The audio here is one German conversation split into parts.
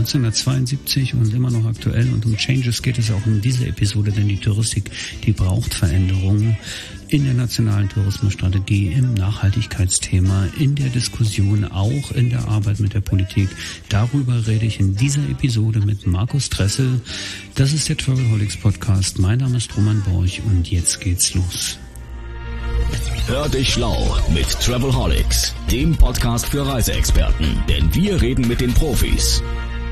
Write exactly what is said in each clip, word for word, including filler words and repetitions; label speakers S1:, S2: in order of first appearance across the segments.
S1: neunzehnhundertzweiundsiebzig und immer noch aktuell. Und um Changes geht es auch in dieser Episode, denn die Touristik, die braucht Veränderungen in der nationalen Tourismusstrategie, im Nachhaltigkeitsthema, in der Diskussion, auch in der Arbeit mit der Politik. Darüber rede ich in dieser Episode mit Markus Dressel. Das ist der Travelholics Podcast. Mein Name ist Roman Borch und jetzt geht's los.
S2: Hör dich schlau mit Travelholics, dem Podcast für Reiseexperten, denn wir reden mit den Profis.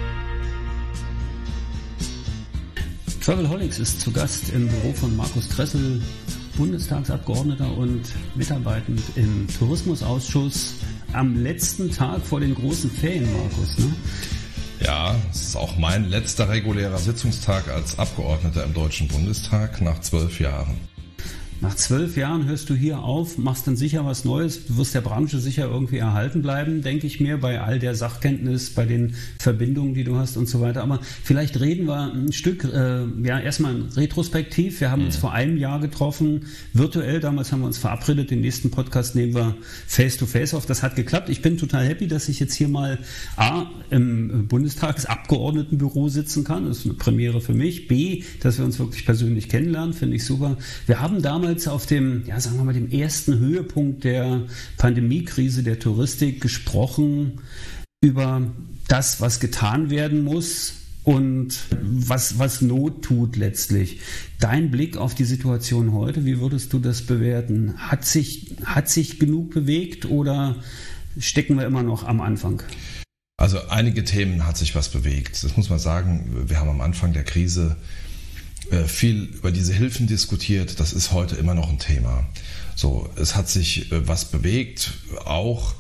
S1: Travelholics ist zu Gast im Büro von Markus Dressel, Bundestagsabgeordneter und mitarbeitend im Tourismusausschuss am letzten Tag vor den großen Ferien, Markus, ne?
S3: Ja, es ist auch mein letzter regulärer Sitzungstag als Abgeordneter im Deutschen Bundestag nach zwölf Jahren.
S1: Nach zwölf Jahren hörst du hier auf, machst dann sicher was Neues. Du wirst der Branche sicher irgendwie erhalten bleiben, denke ich mir, bei all der Sachkenntnis, bei den Verbindungen, die du hast und so weiter. Aber vielleicht reden wir ein Stück, äh, ja, erstmal retrospektiv. Wir haben mhm. uns vor einem Jahr getroffen, virtuell. Damals haben wir uns verabredet. Den nächsten Podcast nehmen wir face-to-face auf. Das hat geklappt. Ich bin total happy, dass ich jetzt hier mal A, im Bundestagsabgeordnetenbüro sitzen kann. Das ist eine Premiere für mich. B, dass wir uns wirklich persönlich kennenlernen, finde ich super. Wir haben damals auf dem, ja, sagen wir mal, dem ersten Höhepunkt der Pandemiekrise der Touristik gesprochen über das, was getan werden muss und was, was Not tut letztlich. Dein Blick auf die Situation heute, wie würdest du das bewerten? Hat sich, hat sich genug bewegt oder stecken wir immer noch am Anfang?
S3: Also einige Themen hat sich was bewegt. Das muss man sagen. Wir haben am Anfang der Krise viel über diese Hilfen diskutiert, das ist heute immer noch ein Thema. So, es hat sich was bewegt, auch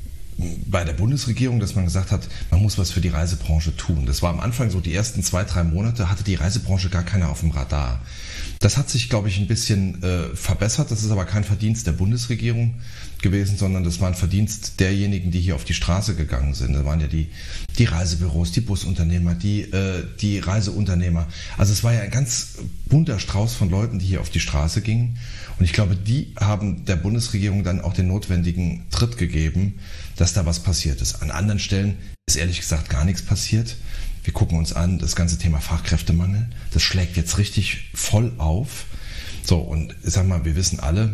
S3: bei der Bundesregierung, dass man gesagt hat, man muss was für die Reisebranche tun. Das war am Anfang so, die ersten zwei, drei Monate hatte die Reisebranche gar keiner auf dem Radar. Das hat sich, glaube ich, ein bisschen äh, verbessert. Das ist aber kein Verdienst der Bundesregierung gewesen, sondern das war ein Verdienst derjenigen, die hier auf die Straße gegangen sind. Das waren ja die, die Reisebüros, die Busunternehmer, die, äh, die Reiseunternehmer. Also es war ja ein ganz bunter Strauß von Leuten, die hier auf die Straße gingen. Und ich glaube, die haben der Bundesregierung dann auch den notwendigen Tritt gegeben, dass da was passiert ist. An anderen Stellen ist ehrlich gesagt gar nichts passiert. Wir gucken uns an, das ganze Thema Fachkräftemangel, das schlägt jetzt richtig voll auf. So, und ich sag mal, wir wissen alle,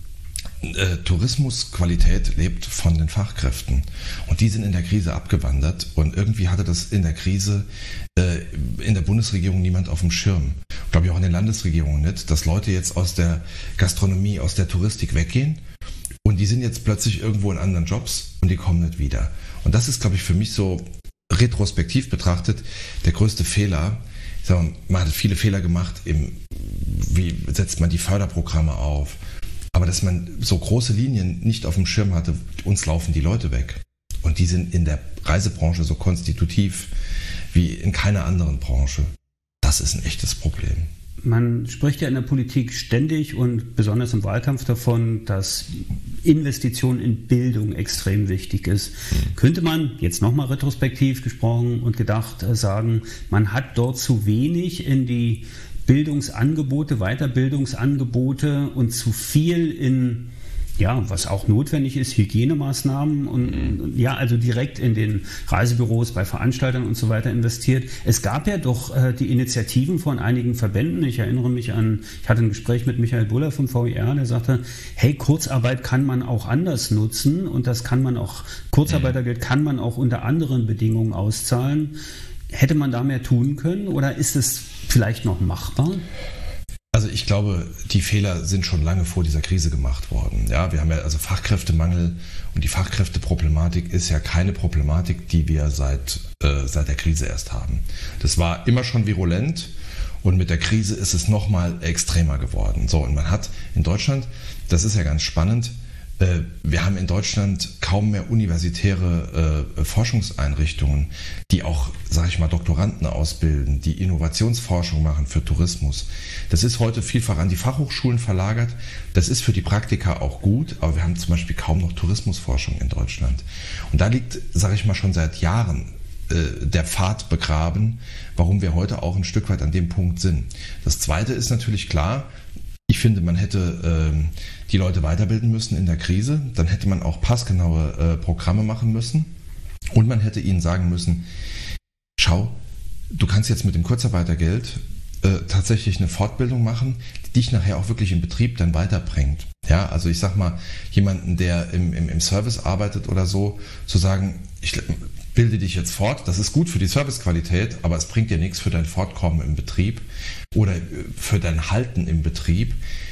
S3: äh, Tourismusqualität lebt von den Fachkräften. Und die sind in der Krise abgewandert. Und irgendwie hatte das in der Krise äh, in der Bundesregierung niemand auf dem Schirm. Glaube ich auch in den Landesregierungen nicht, dass Leute jetzt aus der Gastronomie, aus der Touristik weggehen. Und die sind jetzt plötzlich irgendwo in anderen Jobs und die kommen nicht wieder. Und das ist, glaube ich, für mich so retrospektiv betrachtet der größte Fehler. Ich sag mal, man hat viele Fehler gemacht, im, wie setzt man die Förderprogramme auf. Aber dass man so große Linien nicht auf dem Schirm hatte, uns laufen die Leute weg. Und die sind in der Reisebranche so konstitutiv wie in keiner anderen Branche. Das ist ein echtes Problem.
S1: Man spricht ja in der Politik ständig und besonders im Wahlkampf davon, dass Investition in Bildung extrem wichtig ist. Mhm. Könnte man, jetzt nochmal retrospektiv gesprochen und gedacht, sagen, man hat dort zu wenig in die Bildungsangebote, Weiterbildungsangebote und zu viel in, ja, was auch notwendig ist, Hygienemaßnahmen und, und ja, also direkt in den Reisebüros, bei Veranstaltern und so weiter investiert. Es gab ja doch äh, die Initiativen von einigen Verbänden. Ich erinnere mich an, ich hatte ein Gespräch mit Michael Buller vom V E R, der sagte, hey, Kurzarbeit kann man auch anders nutzen und das kann man auch, Kurzarbeitergeld kann man auch unter anderen Bedingungen auszahlen. Hätte man da mehr tun können oder ist es vielleicht noch machbar?
S3: Also ich glaube, die Fehler sind schon lange vor dieser Krise gemacht worden. Ja, wir haben ja also Fachkräftemangel und die Fachkräfteproblematik ist ja keine Problematik, die wir seit, äh, seit der Krise erst haben. Das war immer schon virulent und mit der Krise ist es nochmal extremer geworden. So, und man hat in Deutschland, das ist ja ganz spannend, äh, wir haben in Deutschland kaum mehr universitäre äh, Forschungseinrichtungen, die auch, sage ich mal, Doktoranden ausbilden, die Innovationsforschung machen für Tourismus. Das ist heute vielfach an die Fachhochschulen verlagert. Das ist für die Praktika auch gut, aber wir haben zum Beispiel kaum noch Tourismusforschung in Deutschland. Und da liegt, sage ich mal, schon seit Jahren äh, der Pfad begraben, warum wir heute auch ein Stück weit an dem Punkt sind. Das Zweite ist natürlich klar, ich finde, man hätte äh, die Leute weiterbilden müssen in der Krise. Dann hätte man auch passgenaue äh, Programme machen müssen. Und man hätte ihnen sagen müssen, schau, du kannst jetzt mit dem Kurzarbeitergeld äh, tatsächlich eine Fortbildung machen, die dich nachher auch wirklich im Betrieb dann weiterbringt. Ja, also ich sag mal, jemanden, der im, im, im Service arbeitet oder so, zu sagen, ich bilde dich jetzt fort, das ist gut für die Servicequalität, aber es bringt dir nichts für dein Fortkommen im Betrieb oder für dein Halten im Betrieb.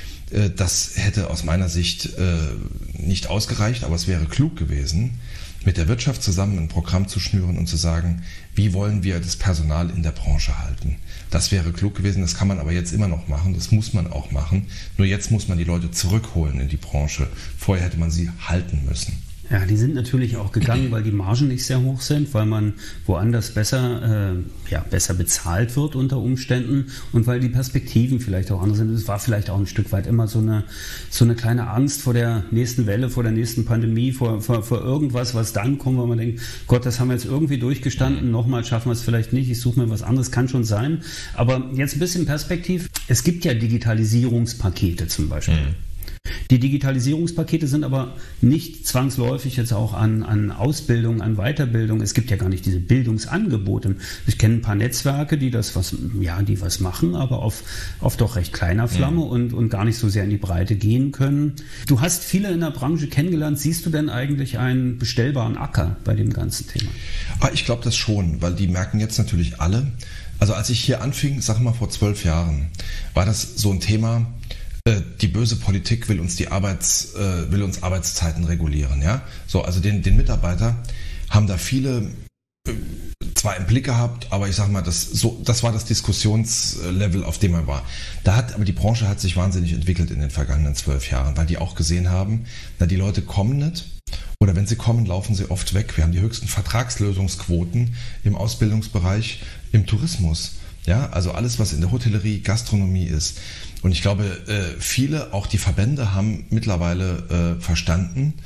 S3: Das hätte aus meiner Sicht nicht ausgereicht, aber es wäre klug gewesen, mit der Wirtschaft zusammen ein Programm zu schnüren und zu sagen, wie wollen wir das Personal in der Branche halten. Das wäre klug gewesen, das kann man aber jetzt immer noch machen, das muss man auch machen. Nur jetzt muss man die Leute zurückholen in die Branche. Vorher hätte man sie halten müssen.
S1: Ja, die sind natürlich auch gegangen, weil die Margen nicht sehr hoch sind, weil man woanders besser, äh, ja, besser bezahlt wird unter Umständen und weil die Perspektiven vielleicht auch anders sind. Es war vielleicht auch ein Stück weit immer so eine, so eine kleine Angst vor der nächsten Welle, vor der nächsten Pandemie, vor, vor, vor irgendwas, was dann kommt, weil man denkt, Gott, das haben wir jetzt irgendwie durchgestanden, nochmal schaffen wir es vielleicht nicht, ich suche mir was anderes, kann schon sein. Aber jetzt ein bisschen Perspektiv. Es gibt ja Digitalisierungspakete zum Beispiel. Mhm. Die Digitalisierungspakete sind aber nicht zwangsläufig jetzt auch an, an Ausbildung, an Weiterbildung. Es gibt ja gar nicht diese Bildungsangebote. Ich kenne ein paar Netzwerke, die das was, ja, die was machen, aber auf, auf doch recht kleiner Flamme ja. und, und gar nicht so sehr in die Breite gehen können. Du hast viele in der Branche kennengelernt. Siehst du denn eigentlich einen bestellbaren Acker bei dem ganzen Thema?
S3: Ah, ich glaube das schon, weil die merken jetzt natürlich alle. Also als ich hier anfing, sag mal vor zwölf Jahren, war das so ein Thema. Die böse Politik will uns die Arbeits, äh, will uns Arbeitszeiten regulieren, ja. So, also den, den Mitarbeiter haben da viele äh, zwar im Blick gehabt, aber ich sag mal, das, so, das war das Diskussionslevel, auf dem man war. Da hat, aber die Branche hat sich wahnsinnig entwickelt in den vergangenen zwölf Jahren, weil die auch gesehen haben, na, die Leute kommen nicht. Oder wenn sie kommen, laufen sie oft weg. Wir haben die höchsten Vertragslösungsquoten im Ausbildungsbereich, im Tourismus. Ja, also alles, was in der Hotellerie, Gastronomie ist. Und ich glaube, viele, auch die Verbände, haben mittlerweile verstanden,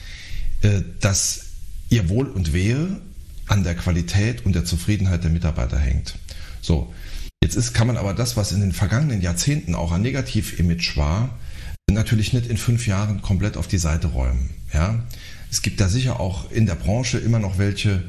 S3: dass ihr Wohl und Wehe an der Qualität und der Zufriedenheit der Mitarbeiter hängt. So, jetzt ist, kann man aber das, was in den vergangenen Jahrzehnten auch ein Negativ-Image war, natürlich nicht in fünf Jahren komplett auf die Seite räumen. Ja, es gibt da sicher auch in der Branche immer noch welche,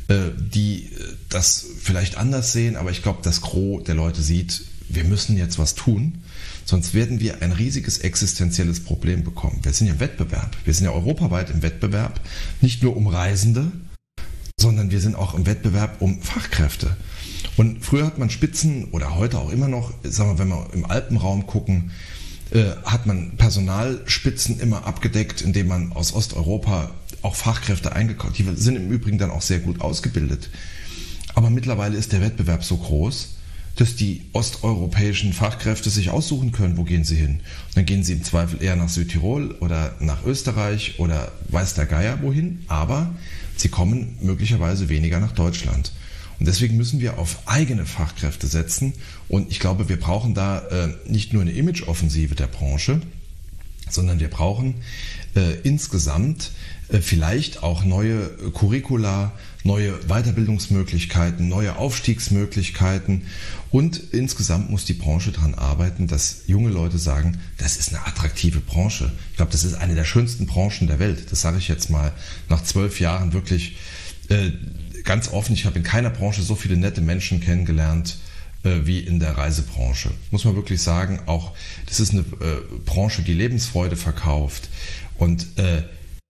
S3: die das vielleicht anders sehen, aber ich glaube, das Gros der Leute sieht, wir müssen jetzt was tun, sonst werden wir ein riesiges existenzielles Problem bekommen. Wir sind ja im Wettbewerb, wir sind ja europaweit im Wettbewerb, nicht nur um Reisende, sondern wir sind auch im Wettbewerb um Fachkräfte. Und früher hat man Spitzen, oder heute auch immer noch, sagen wir, wenn wir im Alpenraum gucken, äh, hat man Personalspitzen immer abgedeckt, indem man aus Osteuropa auch Fachkräfte eingekauft. Die sind im Übrigen dann auch sehr gut ausgebildet. Aber mittlerweile ist der Wettbewerb so groß, dass die osteuropäischen Fachkräfte sich aussuchen können, wo gehen sie hin. Und dann gehen sie im Zweifel eher nach Südtirol oder nach Österreich oder weiß der Geier wohin, aber sie kommen möglicherweise weniger nach Deutschland. Und deswegen müssen wir auf eigene Fachkräfte setzen. Und ich glaube, wir brauchen da äh, nicht nur eine Imageoffensive der Branche, sondern wir brauchen äh, insgesamt äh, vielleicht auch neue Curricula, neue Weiterbildungsmöglichkeiten, neue Aufstiegsmöglichkeiten und insgesamt muss die Branche daran arbeiten, dass junge Leute sagen, das ist eine attraktive Branche. Ich glaube, das ist eine der schönsten Branchen der Welt. Das sage ich jetzt mal nach zwölf Jahren wirklich äh, ganz offen. Ich habe in keiner Branche so viele nette Menschen kennengelernt äh, wie in der Reisebranche. Muss man wirklich sagen, auch das ist eine äh, Branche, die Lebensfreude verkauft und äh,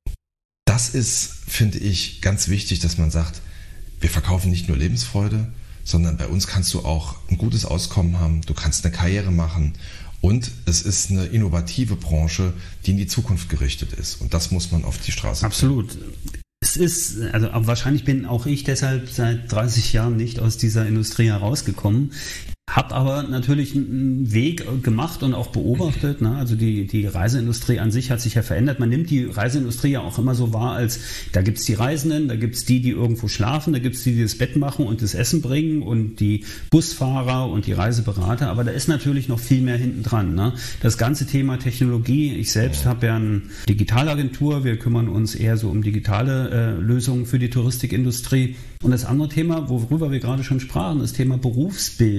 S3: das ist, finde ich, ganz wichtig, dass man sagt, wir verkaufen nicht nur Lebensfreude, sondern bei uns kannst du auch ein gutes Auskommen haben, du kannst eine Karriere machen und es ist eine innovative Branche, die in die Zukunft gerichtet ist und das muss man auf die Straße bringen.
S1: Absolut. Es ist, also wahrscheinlich bin auch ich deshalb seit dreißig Jahren nicht aus dieser Industrie herausgekommen. Habe aber natürlich einen Weg gemacht und auch beobachtet. Ne? Also die, die Reiseindustrie an sich hat sich ja verändert. Man nimmt die Reiseindustrie ja auch immer so wahr, als da gibt's die Reisenden, da gibt's die, die irgendwo schlafen, da gibt's die, die das Bett machen und das Essen bringen und die Busfahrer und die Reiseberater. Aber da ist natürlich noch viel mehr hinten dran. Ne? Das ganze Thema Technologie. Ich selbst habe ja eine Digitalagentur. Wir kümmern uns eher so um digitale äh, Lösungen für die Touristikindustrie. Und das andere Thema, worüber wir gerade schon sprachen, das Thema Berufsbild.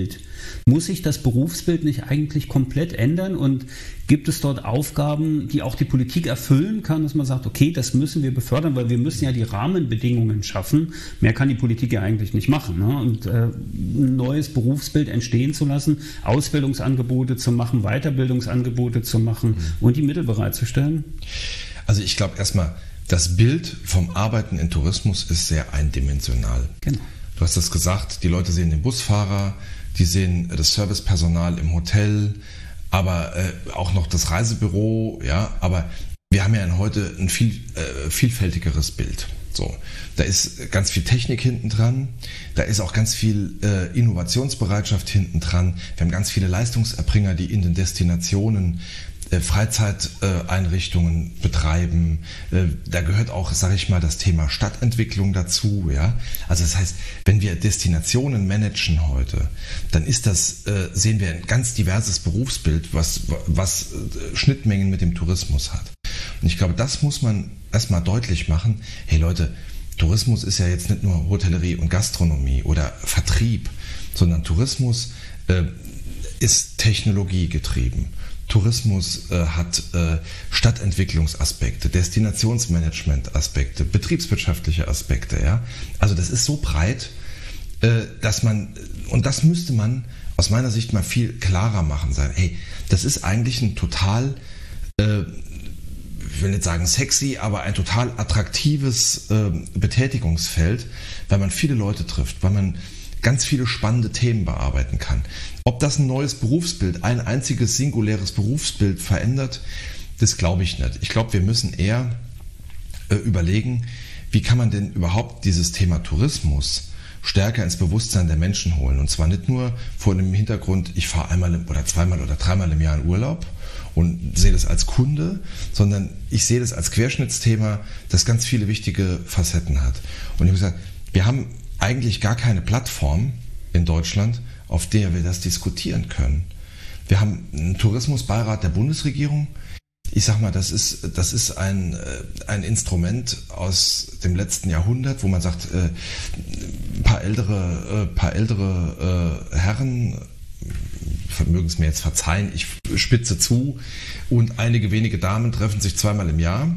S1: Muss sich das Berufsbild nicht eigentlich komplett ändern und gibt es dort Aufgaben, die auch die Politik erfüllen kann, dass man sagt, okay, das müssen wir befördern, weil wir müssen ja die Rahmenbedingungen schaffen. Mehr kann die Politik ja eigentlich nicht machen. Ne? Und äh, ein neues Berufsbild entstehen zu lassen, Ausbildungsangebote zu machen, Weiterbildungsangebote zu machen mhm. und die Mittel bereitzustellen?
S3: Also ich glaube erstmal, das Bild vom Arbeiten in Tourismus ist sehr eindimensional.
S1: Genau.
S3: Du hast das gesagt, die Leute sehen den Busfahrer, die sehen das Servicepersonal im Hotel, aber äh, auch noch das Reisebüro, ja, aber wir haben ja heute ein viel äh, vielfältigeres Bild. So, da ist ganz viel Technik hinten dran, da ist auch ganz viel äh, Innovationsbereitschaft hinten dran. Wir haben ganz viele Leistungserbringer, die in den Destinationen äh, Freizeiteinrichtungen äh, betreiben. Äh, da gehört auch, sage ich mal, das Thema Stadtentwicklung dazu. Ja, also das heißt, wenn wir Destinationen managen heute, dann ist das, äh, sehen wir ein ganz diverses Berufsbild, was was äh, Schnittmengen mit dem Tourismus hat. Und ich glaube, das muss man erstmal deutlich machen. Hey Leute, Tourismus ist ja jetzt nicht nur Hotellerie und Gastronomie oder Vertrieb, sondern Tourismus äh, ist technologiegetrieben. Tourismus äh, hat äh, Stadtentwicklungsaspekte, Destinationsmanagement-Aspekte, betriebswirtschaftliche Aspekte. Ja? Also das ist so breit, äh, dass man, und das müsste man aus meiner Sicht mal viel klarer machen. Sein. Hey, das ist eigentlich ein total äh, ich will nicht sagen sexy, aber ein total attraktives äh, Betätigungsfeld, weil man viele Leute trifft, weil man ganz viele spannende Themen bearbeiten kann. Ob das ein neues Berufsbild, ein einziges singuläres Berufsbild verändert, das glaube ich nicht. Ich glaube, wir müssen eher äh, überlegen, wie kann man denn überhaupt dieses Thema Tourismus stärker ins Bewusstsein der Menschen holen. Und zwar nicht nur vor dem Hintergrund, ich fahre einmal oder zweimal oder dreimal im Jahr in Urlaub und sehe das als Kunde, sondern ich sehe das als Querschnittsthema, das ganz viele wichtige Facetten hat. Und ich habe gesagt, wir haben eigentlich gar keine Plattform in Deutschland, auf der wir das diskutieren können. Wir haben einen Tourismusbeirat der Bundesregierung. Ich sag mal, das ist, das ist ein, ein Instrument aus dem letzten Jahrhundert, wo man sagt, äh, ein paar ältere, äh, paar ältere äh, Herren, mögen es mir jetzt verzeihen, ich spitze zu, und einige wenige Damen treffen sich zweimal im Jahr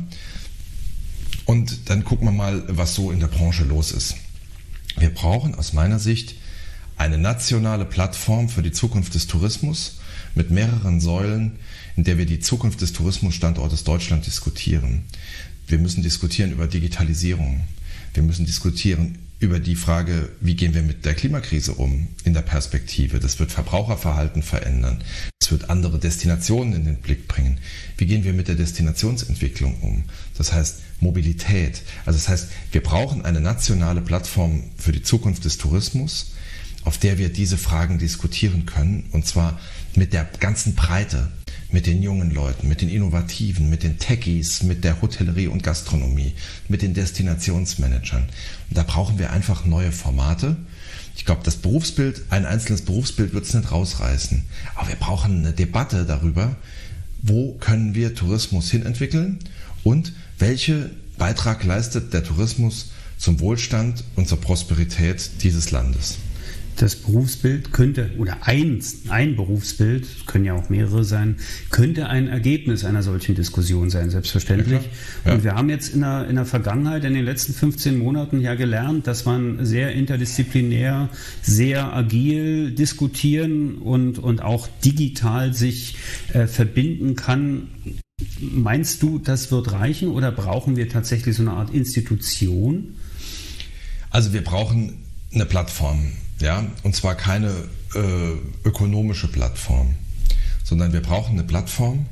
S3: und dann gucken wir mal, was so in der Branche los ist. Wir brauchen aus meiner Sicht eine nationale Plattform für die Zukunft des Tourismus mit mehreren Säulen, in der wir die Zukunft des Tourismusstandortes Deutschland diskutieren. Wir müssen diskutieren über Digitalisierung. Wir müssen diskutieren über die Frage, wie gehen wir mit der Klimakrise um in der Perspektive. Das wird Verbraucherverhalten verändern. Das wird andere Destinationen in den Blick bringen. Wie gehen wir mit der Destinationsentwicklung um? Das heißt Mobilität. Also das heißt, wir brauchen eine nationale Plattform für die Zukunft des Tourismus, auf der wir diese Fragen diskutieren können, und zwar mit der ganzen Breite, mit den jungen Leuten, mit den Innovativen, mit den Techies, mit der Hotellerie und Gastronomie, mit den Destinationsmanagern. Und da brauchen wir einfach neue Formate. Ich glaube, das Berufsbild, ein einzelnes Berufsbild wird es nicht rausreißen. Aber wir brauchen eine Debatte darüber, wo können wir Tourismus hinentwickeln und welchen Beitrag leistet der Tourismus zum Wohlstand und zur Prosperität dieses Landes.
S1: Das Berufsbild könnte, oder ein, ein Berufsbild, können ja auch mehrere sein, könnte ein Ergebnis einer solchen Diskussion sein, selbstverständlich. Ja, ja. Und wir haben jetzt in der, in der Vergangenheit, in den letzten fünfzehn Monaten ja gelernt, dass man sehr interdisziplinär, sehr agil diskutieren und, und auch digital sich äh, verbinden kann. Meinst du, das wird reichen oder brauchen wir tatsächlich so eine Art Institution?
S3: Also wir brauchen eine Plattform. Ja, und zwar keine äh, ökonomische Plattform, sondern wir brauchen eine Plattform,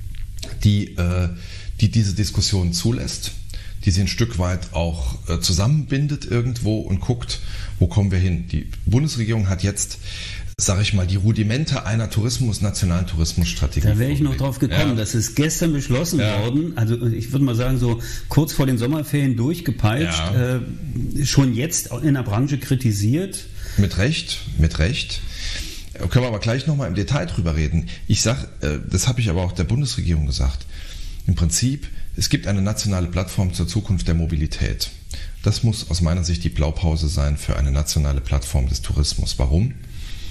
S3: die, äh, die diese Diskussion zulässt, die sie ein Stück weit auch äh, zusammenbindet irgendwo und guckt, wo kommen wir hin. Die Bundesregierung hat jetzt, sage ich mal, die Rudimente einer Tourismus, nationalen Tourismusstrategie.
S1: Da wäre ich noch drauf gekommen. Ja. Das ist gestern beschlossen ja. worden. Also ich würde mal sagen, so kurz vor den Sommerferien durchgepeitscht. Ja. Äh, schon jetzt in der Branche kritisiert.
S3: Mit Recht, mit Recht. Können wir aber gleich nochmal im Detail drüber reden. Ich sage, das habe ich aber auch der Bundesregierung gesagt. Im Prinzip, es gibt eine nationale Plattform zur Zukunft der Mobilität. Das muss aus meiner Sicht die Blaupause sein für eine nationale Plattform des Tourismus. Warum?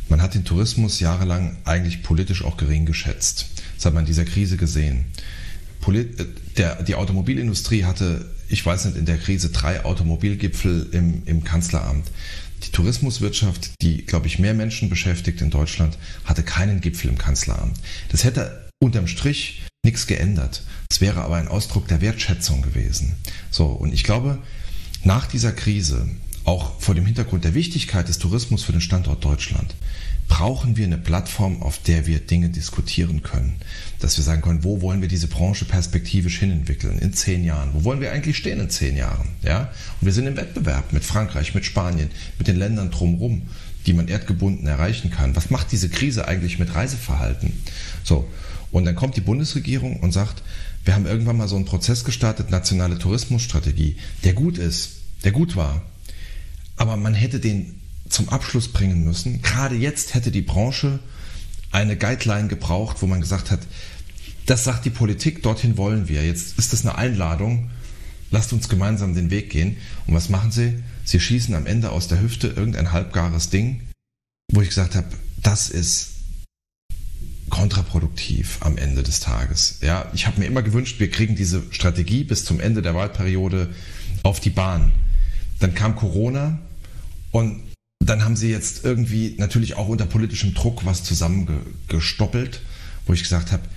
S3: Man hat den Tourismus jahrelang eigentlich politisch auch gering geschätzt. Das hat man in dieser Krise gesehen. Polit- der, die Automobilindustrie hatte, ich weiß nicht, in der Krise drei Automobilgipfel im, im Kanzleramt. Die Tourismuswirtschaft, die, glaube ich, mehr Menschen beschäftigt in Deutschland, hatte keinen Gipfel im Kanzleramt. Das hätte unterm Strich nichts geändert. Es wäre aber ein Ausdruck der Wertschätzung gewesen. So, und ich glaube, nach dieser Krise, auch vor dem Hintergrund der Wichtigkeit des Tourismus für den Standort Deutschland, brauchen wir eine Plattform, auf der wir Dinge diskutieren können. Dass wir sagen können, wo wollen wir diese Branche perspektivisch hinentwickeln in zehn Jahren? Wo wollen wir eigentlich stehen in zehn Jahren? Ja? Und wir sind im Wettbewerb mit Frankreich, mit Spanien, mit den Ländern drumherum, die man erdgebunden erreichen kann. Was macht diese Krise eigentlich mit Reiseverhalten? So. Und dann kommt die Bundesregierung und sagt, wir haben irgendwann mal so einen Prozess gestartet, nationale Tourismusstrategie, der gut ist, der gut war. Aber man hätte den zum Abschluss bringen müssen. Gerade jetzt hätte die Branche eine Guideline gebraucht, wo man gesagt hat, das sagt die Politik, dorthin wollen wir. Jetzt ist das eine Einladung, lasst uns gemeinsam den Weg gehen. Und was machen sie? Sie schießen am Ende aus der Hüfte irgendein halbgares Ding, wo ich gesagt habe, das ist kontraproduktiv am Ende des Tages. Ja, ich habe mir immer gewünscht, wir kriegen diese Strategie bis zum Ende der Wahlperiode auf die Bahn. Dann kam Corona und dann haben sie jetzt irgendwie natürlich auch unter politischem Druck was zusammengestoppelt, wo ich gesagt habe,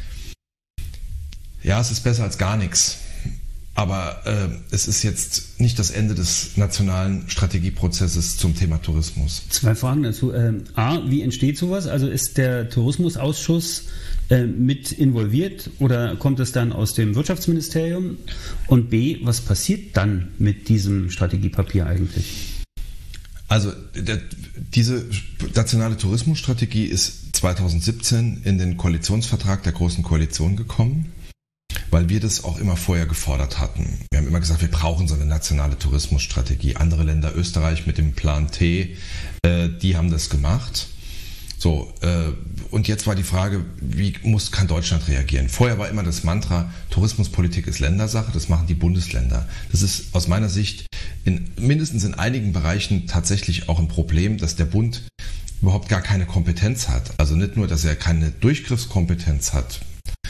S3: ja, es ist besser als gar nichts. Aber äh, es ist jetzt nicht das Ende des nationalen Strategieprozesses zum Thema Tourismus.
S1: Zwei Fragen dazu. Ähm, A, wie entsteht sowas? Also ist der Tourismusausschuss äh, mit involviert oder kommt es dann aus dem Wirtschaftsministerium? Und B, was passiert dann mit diesem Strategiepapier eigentlich?
S3: Also der, diese nationale Tourismusstrategie ist zweitausendsiebzehn in den Koalitionsvertrag der Großen Koalition gekommen, weil wir das auch immer vorher gefordert hatten. Wir haben immer gesagt, wir brauchen so eine nationale Tourismusstrategie. Andere Länder, Österreich mit dem Plan T, äh, die haben das gemacht. So, äh, und jetzt war die Frage, wie muss, kann Deutschland reagieren? Vorher war immer das Mantra, Tourismuspolitik ist Ländersache, das machen die Bundesländer. Das ist aus meiner Sicht in, mindestens in einigen Bereichen tatsächlich auch ein Problem, dass der Bund überhaupt gar keine Kompetenz hat. Also nicht nur, dass er keine Durchgriffskompetenz hat,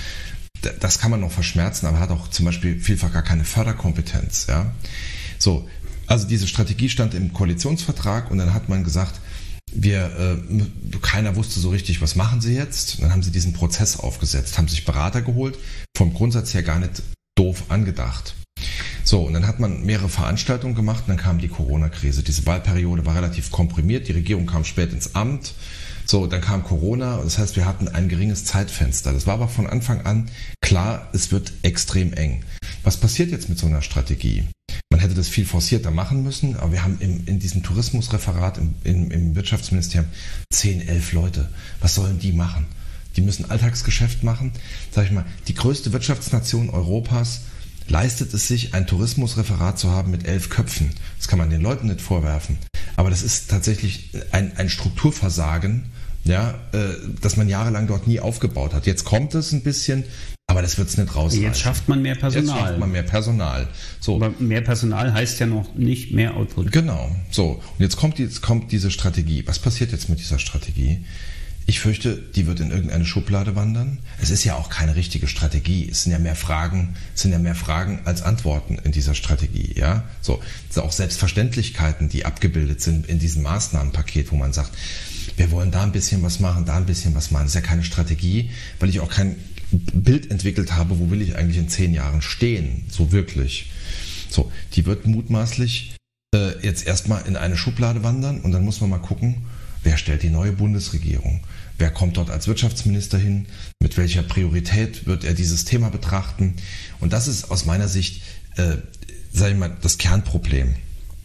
S3: das kann man noch verschmerzen, aber er hat auch zum Beispiel vielfach gar keine Förderkompetenz. Ja? So, also diese Strategie stand im Koalitionsvertrag und dann hat man gesagt, wir, äh, keiner wusste so richtig, was machen sie jetzt. Dann haben sie diesen Prozess aufgesetzt, haben sich Berater geholt, vom Grundsatz her gar nicht doof angedacht. So, und dann hat man mehrere Veranstaltungen gemacht und dann kam die Corona-Krise. Diese Wahlperiode war relativ komprimiert, die Regierung kam spät ins Amt. So, dann kam Corona, das heißt, wir hatten ein geringes Zeitfenster. Das war aber von Anfang an klar, es wird extrem eng. Was passiert jetzt mit so einer Strategie? Man hätte das viel forcierter machen müssen, aber wir haben im, in diesem Tourismusreferat im, im, im Wirtschaftsministerium zehn, elf Leute. Was sollen die machen? Die müssen Alltagsgeschäft machen. Sag ich mal, die größte Wirtschaftsnation Europas leistet es sich, ein Tourismusreferat zu haben mit elf Köpfen. Das kann man den Leuten nicht vorwerfen. Aber das ist tatsächlich ein, ein Strukturversagen, ja, äh, das man jahrelang dort nie aufgebaut hat. Jetzt kommt es ein bisschen, aber das wird es nicht rausreißen.
S1: Jetzt schafft man mehr Personal.
S3: Jetzt schafft man mehr Personal. So.
S1: Aber mehr Personal heißt ja noch nicht mehr Output.
S3: Genau. So. Und jetzt kommt, jetzt kommt diese Strategie. Was passiert jetzt mit dieser Strategie? Ich fürchte, die wird in irgendeine Schublade wandern. Es ist ja auch keine richtige Strategie. Es sind ja mehr Fragen, es sind ja mehr Fragen als Antworten in dieser Strategie. Ja, so. Es sind auch Selbstverständlichkeiten, die abgebildet sind in diesem Maßnahmenpaket, wo man sagt, wir wollen da ein bisschen was machen, da ein bisschen was machen. Das ist ja keine Strategie, weil ich auch kein Bild entwickelt habe, wo will ich eigentlich in zehn Jahren stehen, so wirklich. So, die wird mutmaßlich äh, jetzt erstmal in eine Schublade wandern und dann muss man mal gucken, wer stellt die neue Bundesregierung? Wer kommt dort als Wirtschaftsminister hin? Mit welcher Priorität wird er dieses Thema betrachten? Und das ist aus meiner Sicht, äh, sage ich mal, das Kernproblem.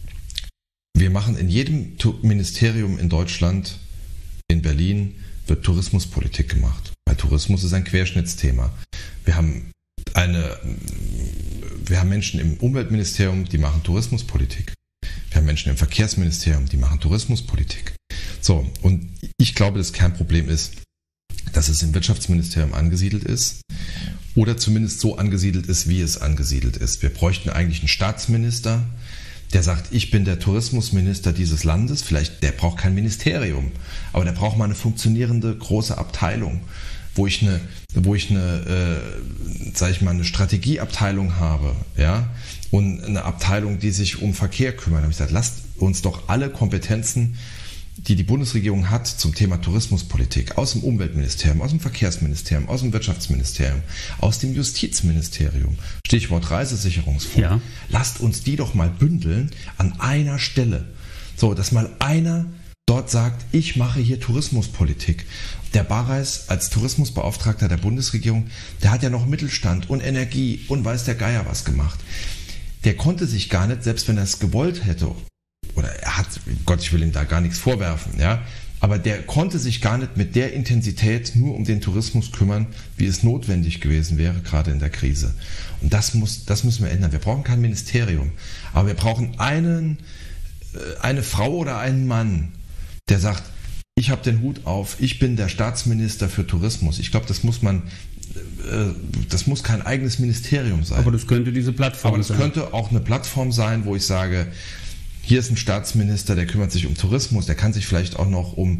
S3: Wir machen in jedem Ministerium in Deutschland, in Berlin, wird Tourismuspolitik gemacht. Weil Tourismus ist ein Querschnittsthema. Wir haben eine, wir haben Menschen im Umweltministerium, die machen Tourismuspolitik. Wir haben Menschen im Verkehrsministerium, die machen Tourismuspolitik. So, und ich glaube, das Kernproblem ist, dass es im Wirtschaftsministerium angesiedelt ist oder zumindest so angesiedelt ist, wie es angesiedelt ist. Wir bräuchten eigentlich einen Staatsminister, der sagt, ich bin der Tourismusminister dieses Landes, vielleicht, der braucht kein Ministerium, aber der braucht mal eine funktionierende große Abteilung, wo ich eine, wo ich eine, äh, sag ich mal, eine Strategieabteilung habe, ja, und eine Abteilung, die sich um Verkehr kümmert. Da habe ich gesagt, lasst uns doch alle Kompetenzen, die die Bundesregierung hat zum Thema Tourismuspolitik, aus dem Umweltministerium, aus dem Verkehrsministerium, aus dem Wirtschaftsministerium, aus dem Justizministerium, Stichwort Reisesicherungsfonds, ja. Lasst uns die doch mal bündeln an einer Stelle. So, dass mal einer dort sagt, ich mache hier Tourismuspolitik. Der Bareis als Tourismusbeauftragter der Bundesregierung, der hat ja noch Mittelstand und Energie und weiß der Geier was gemacht. Der konnte sich gar nicht, selbst wenn er es gewollt hätte, oder er hat, Gott, ich will ihm da gar nichts vorwerfen, ja, aber der konnte sich gar nicht mit der Intensität nur um den Tourismus kümmern, wie es notwendig gewesen wäre, gerade in der Krise. Und das muss, das müssen wir ändern. Wir brauchen kein Ministerium, aber wir brauchen einen, eine Frau oder einen Mann, der sagt, ich habe den Hut auf, ich bin der Staatsminister für Tourismus. Ich glaube, das muss man, das muss kein eigenes Ministerium sein.
S1: Aber das könnte diese Plattform sein.
S3: Aber das sein. könnte auch eine Plattform sein, wo ich sage, hier ist ein Staatsminister, der kümmert sich um Tourismus, der kann sich vielleicht auch noch um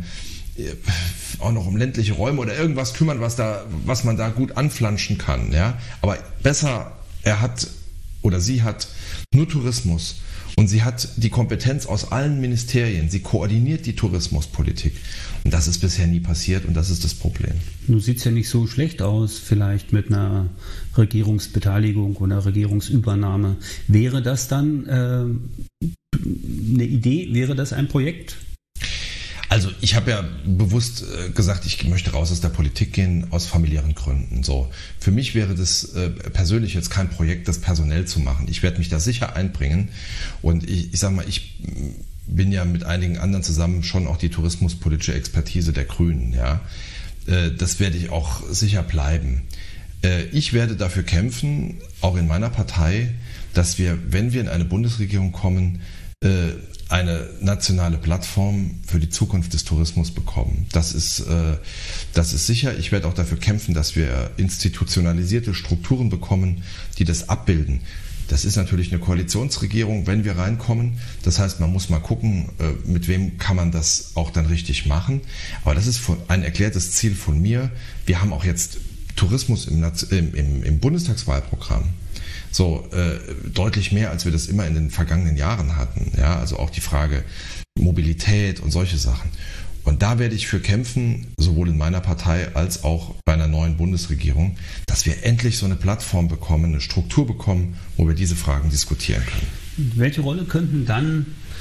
S3: auch noch um ländliche Räume oder irgendwas kümmern, was da, was man da gut anflanschen kann, ja. Aber besser, er hat oder sie hat nur Tourismus und sie hat die Kompetenz aus allen Ministerien. Sie koordiniert die Tourismuspolitik. Und das ist bisher nie passiert und das ist das Problem.
S1: Nun sieht es ja nicht so schlecht aus, vielleicht mit einer Regierungsbeteiligung oder Regierungsübernahme. Wäre das dann äh, eine Idee? Wäre das ein Projekt?
S3: Also ich habe ja bewusst äh, gesagt, ich möchte raus aus der Politik gehen, aus familiären Gründen. So, für mich wäre das äh, persönlich jetzt kein Projekt, das personell zu machen. Ich werde mich da sicher einbringen und ich, ich sage mal, ich bin ja mit einigen anderen zusammen schon auch die tourismuspolitische Expertise der Grünen. Ja, äh, das werde ich auch sicher bleiben. Äh, ich werde dafür kämpfen, auch in meiner Partei, dass wir, wenn wir in eine Bundesregierung kommen, äh, eine nationale Plattform für die Zukunft des Tourismus bekommen. Das ist, äh, das ist sicher. Ich werde auch dafür kämpfen, dass wir institutionalisierte Strukturen bekommen, die das abbilden. Das ist natürlich eine Koalitionsregierung, wenn wir reinkommen. Das heißt, man muss mal gucken, äh, mit wem kann man das auch dann richtig machen. Aber das ist ein erklärtes Ziel von mir. Wir haben auch jetzt Tourismus im, im, im Bundestagswahlprogramm. So äh, deutlich mehr, als wir das immer in den vergangenen Jahren hatten. Ja, also auch die Frage Mobilität und solche Sachen. Und da werde ich für kämpfen, sowohl in meiner Partei als auch bei einer neuen Bundesregierung, dass wir endlich so eine Plattform bekommen, eine Struktur bekommen, wo wir diese Fragen diskutieren können.
S1: Welche Rolle könnten dann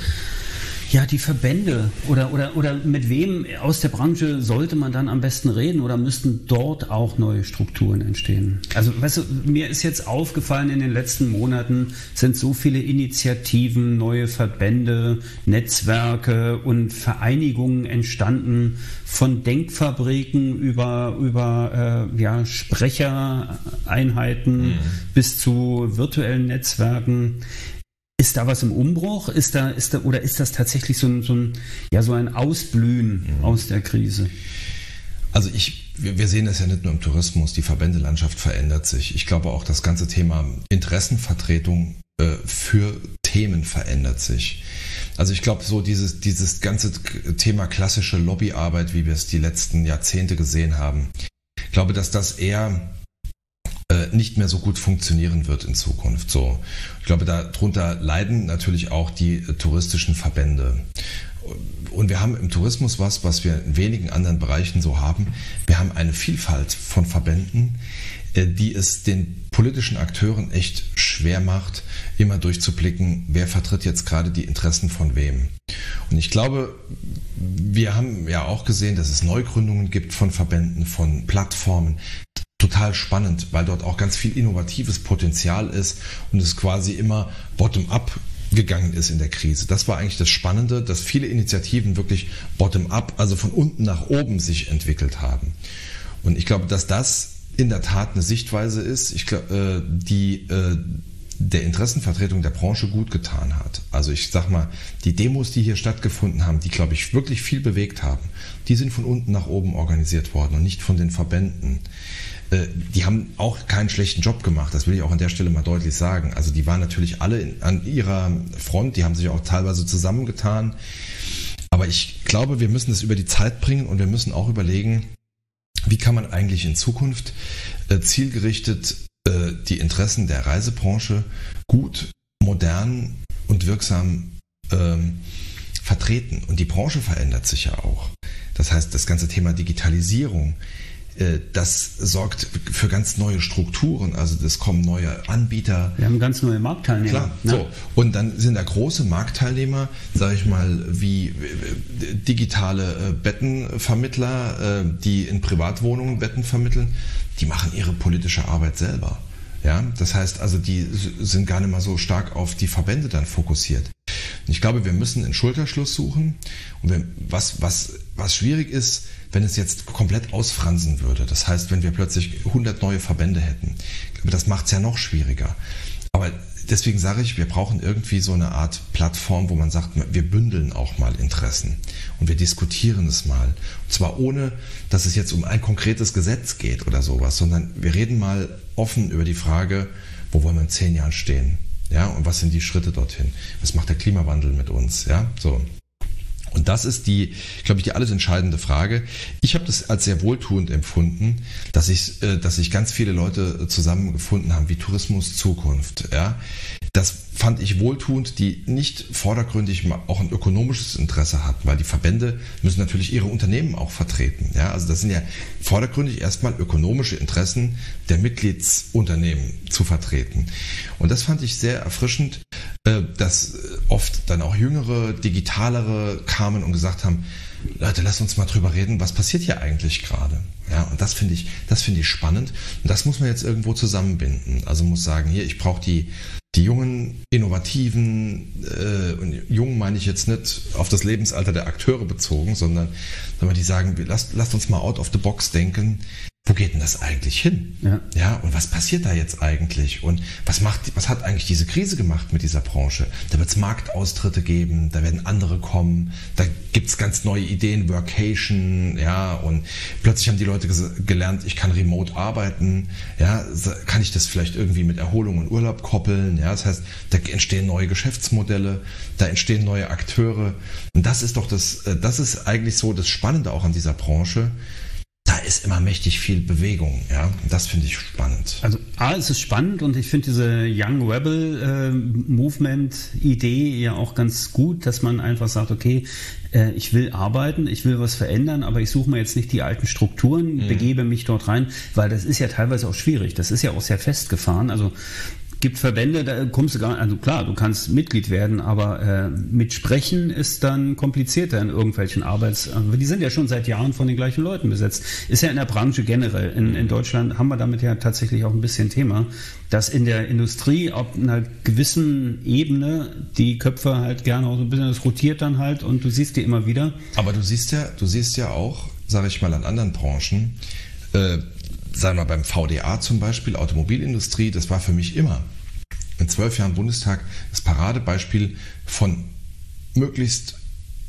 S1: ja die Verbände oder, oder, oder mit wem aus der Branche sollte man dann am besten reden oder müssten dort auch neue Strukturen entstehen? Also weißt du, mir ist jetzt aufgefallen, in den letzten Monaten sind so viele Initiativen, neue Verbände, Netzwerke und Vereinigungen entstanden, von Denkfabriken über, über äh, ja, Sprechereinheiten mhm. bis zu virtuellen Netzwerken. Ist da was im Umbruch? Ist da, ist da, oder ist das tatsächlich so ein, so ein, ja, so ein Ausblühen mhm. aus der Krise?
S3: Also ich, wir sehen das ja nicht nur im Tourismus, die Verbändelandschaft verändert sich. Ich glaube auch das ganze Thema Interessenvertretung äh, für Themen verändert sich. Also ich glaube so dieses, dieses ganze Thema klassische Lobbyarbeit, wie wir es die letzten Jahrzehnte gesehen haben, ich glaube, dass das eher nicht mehr so gut funktionieren wird in Zukunft. So, ich glaube, darunter leiden natürlich auch die touristischen Verbände. Und wir haben im Tourismus was, was wir in wenigen anderen Bereichen so haben. Wir haben eine Vielfalt von Verbänden, die es den politischen Akteuren echt schwer macht, immer durchzublicken, wer vertritt jetzt gerade die Interessen von wem. Und ich glaube, wir haben ja auch gesehen, dass es Neugründungen gibt von Verbänden, von Plattformen. Total spannend, weil dort auch ganz viel innovatives Potenzial ist und es quasi immer bottom-up gegangen ist in der Krise. Das war eigentlich das Spannende, dass viele Initiativen wirklich bottom-up, also von unten nach oben sich entwickelt haben. Und ich glaube, dass das in der Tat eine Sichtweise ist, ich glaube, die der Interessenvertretung der Branche gut getan hat. Also ich sag mal, die Demos, die hier stattgefunden haben, die, glaube ich, wirklich viel bewegt haben, die sind von unten nach oben organisiert worden und nicht von den Verbänden. die haben auch keinen schlechten Job gemacht, das will ich auch an der Stelle mal deutlich sagen. Also die waren natürlich alle in, an ihrer Front, die haben sich auch teilweise zusammengetan. Aber ich glaube, wir müssen das über die Zeit bringen und wir müssen auch überlegen, wie kann man eigentlich in Zukunft äh, zielgerichtet äh, die Interessen der Reisebranche gut, modern und wirksam ähm, vertreten. Und die Branche verändert sich ja auch. Das heißt, das ganze Thema Digitalisierung, äh, das sorgt für ganz neue Strukturen. Also es kommen neue Anbieter.
S1: Wir haben ganz neue Marktteilnehmer.
S3: Klar,
S1: ne?
S3: so. Und dann sind da große Marktteilnehmer, sage ich mal, wie digitale Bettenvermittler, die in Privatwohnungen Betten vermitteln, die machen ihre politische Arbeit selber. Ja, das heißt also, die sind gar nicht mal so stark auf die Verbände dann fokussiert. Ich glaube, wir müssen einen Schulterschluss suchen. Und wir, was, was, was schwierig ist, wenn es jetzt komplett ausfransen würde. Das heißt, wenn wir plötzlich hundert neue Verbände hätten. Das macht es ja noch schwieriger. Aber deswegen sage ich, wir brauchen irgendwie so eine Art Plattform, wo man sagt, wir bündeln auch mal Interessen und wir diskutieren es mal. Und zwar ohne, dass es jetzt um ein konkretes Gesetz geht oder sowas, sondern wir reden mal offen über die Frage, wo wollen wir in zehn Jahren stehen? Ja, und was sind die Schritte dorthin? Was macht der Klimawandel mit uns? Ja, so. Und das ist die, glaube ich, die alles entscheidende Frage. Ich habe das als sehr wohltuend empfunden, dass ich, dass sich ganz viele Leute zusammengefunden haben, wie Tourismus Zukunft. Ja, das fand ich wohltuend, die nicht vordergründig auch ein ökonomisches Interesse hatten, weil die Verbände müssen natürlich ihre Unternehmen auch vertreten. Ja, also das sind ja vordergründig erstmal ökonomische Interessen der Mitgliedsunternehmen zu vertreten. Und das fand ich sehr erfrischend, dass oft dann auch jüngere, digitalere kamen und gesagt haben, Leute, lasst uns mal drüber reden, was passiert hier eigentlich gerade? Ja, und das finde ich, das finde ich spannend. Und das muss man jetzt irgendwo zusammenbinden. Also muss sagen, hier, ich brauche die, die jungen, innovativen, äh, und jungen meine ich jetzt nicht auf das Lebensalter der Akteure bezogen, sondern wenn man die sagen, lasst, lasst uns mal out of the box denken. Wo geht denn das eigentlich hin? Ja. ja, und was passiert da jetzt eigentlich? Und was macht, was hat eigentlich diese Krise gemacht mit dieser Branche? Da wird es Marktaustritte geben, da werden andere kommen, da gibt es ganz neue Ideen, Workation, ja, und plötzlich haben die Leute gelernt, ich kann remote arbeiten, ja, kann ich das vielleicht irgendwie mit Erholung und Urlaub koppeln, ja, das heißt, da entstehen neue Geschäftsmodelle, da entstehen neue Akteure. Und das ist doch das, das ist eigentlich so das Spannende auch an dieser Branche. Da ist immer mächtig viel Bewegung, ja. Das finde ich spannend.
S1: Also A, es ist spannend und ich finde diese Young Rebel äh, Movement Idee ja auch ganz gut, dass man einfach sagt, okay, äh, ich will arbeiten, ich will was verändern, aber ich suche mir jetzt nicht die alten Strukturen, mhm. begebe mich dort rein, weil das ist ja teilweise auch schwierig. Das ist ja auch sehr festgefahren. Also gibt Verbände, da kommst du gar nicht, also klar, du kannst Mitglied werden, aber äh, mit Sprechen ist dann komplizierter in irgendwelchen Arbeits... Also die sind ja schon seit Jahren von den gleichen Leuten besetzt. Ist ja in der Branche generell. In, in Deutschland haben wir damit ja tatsächlich auch ein bisschen Thema, dass in der Industrie auf einer gewissen Ebene die Köpfe halt gerne auch so ein bisschen, das rotiert dann halt und du siehst die immer wieder.
S3: Aber du siehst ja, du siehst ja auch, sage ich mal, an anderen Branchen, äh, sagen wir beim V D A zum Beispiel, Automobilindustrie, das war für mich immer in zwölf Jahren Bundestag das Paradebeispiel von möglichst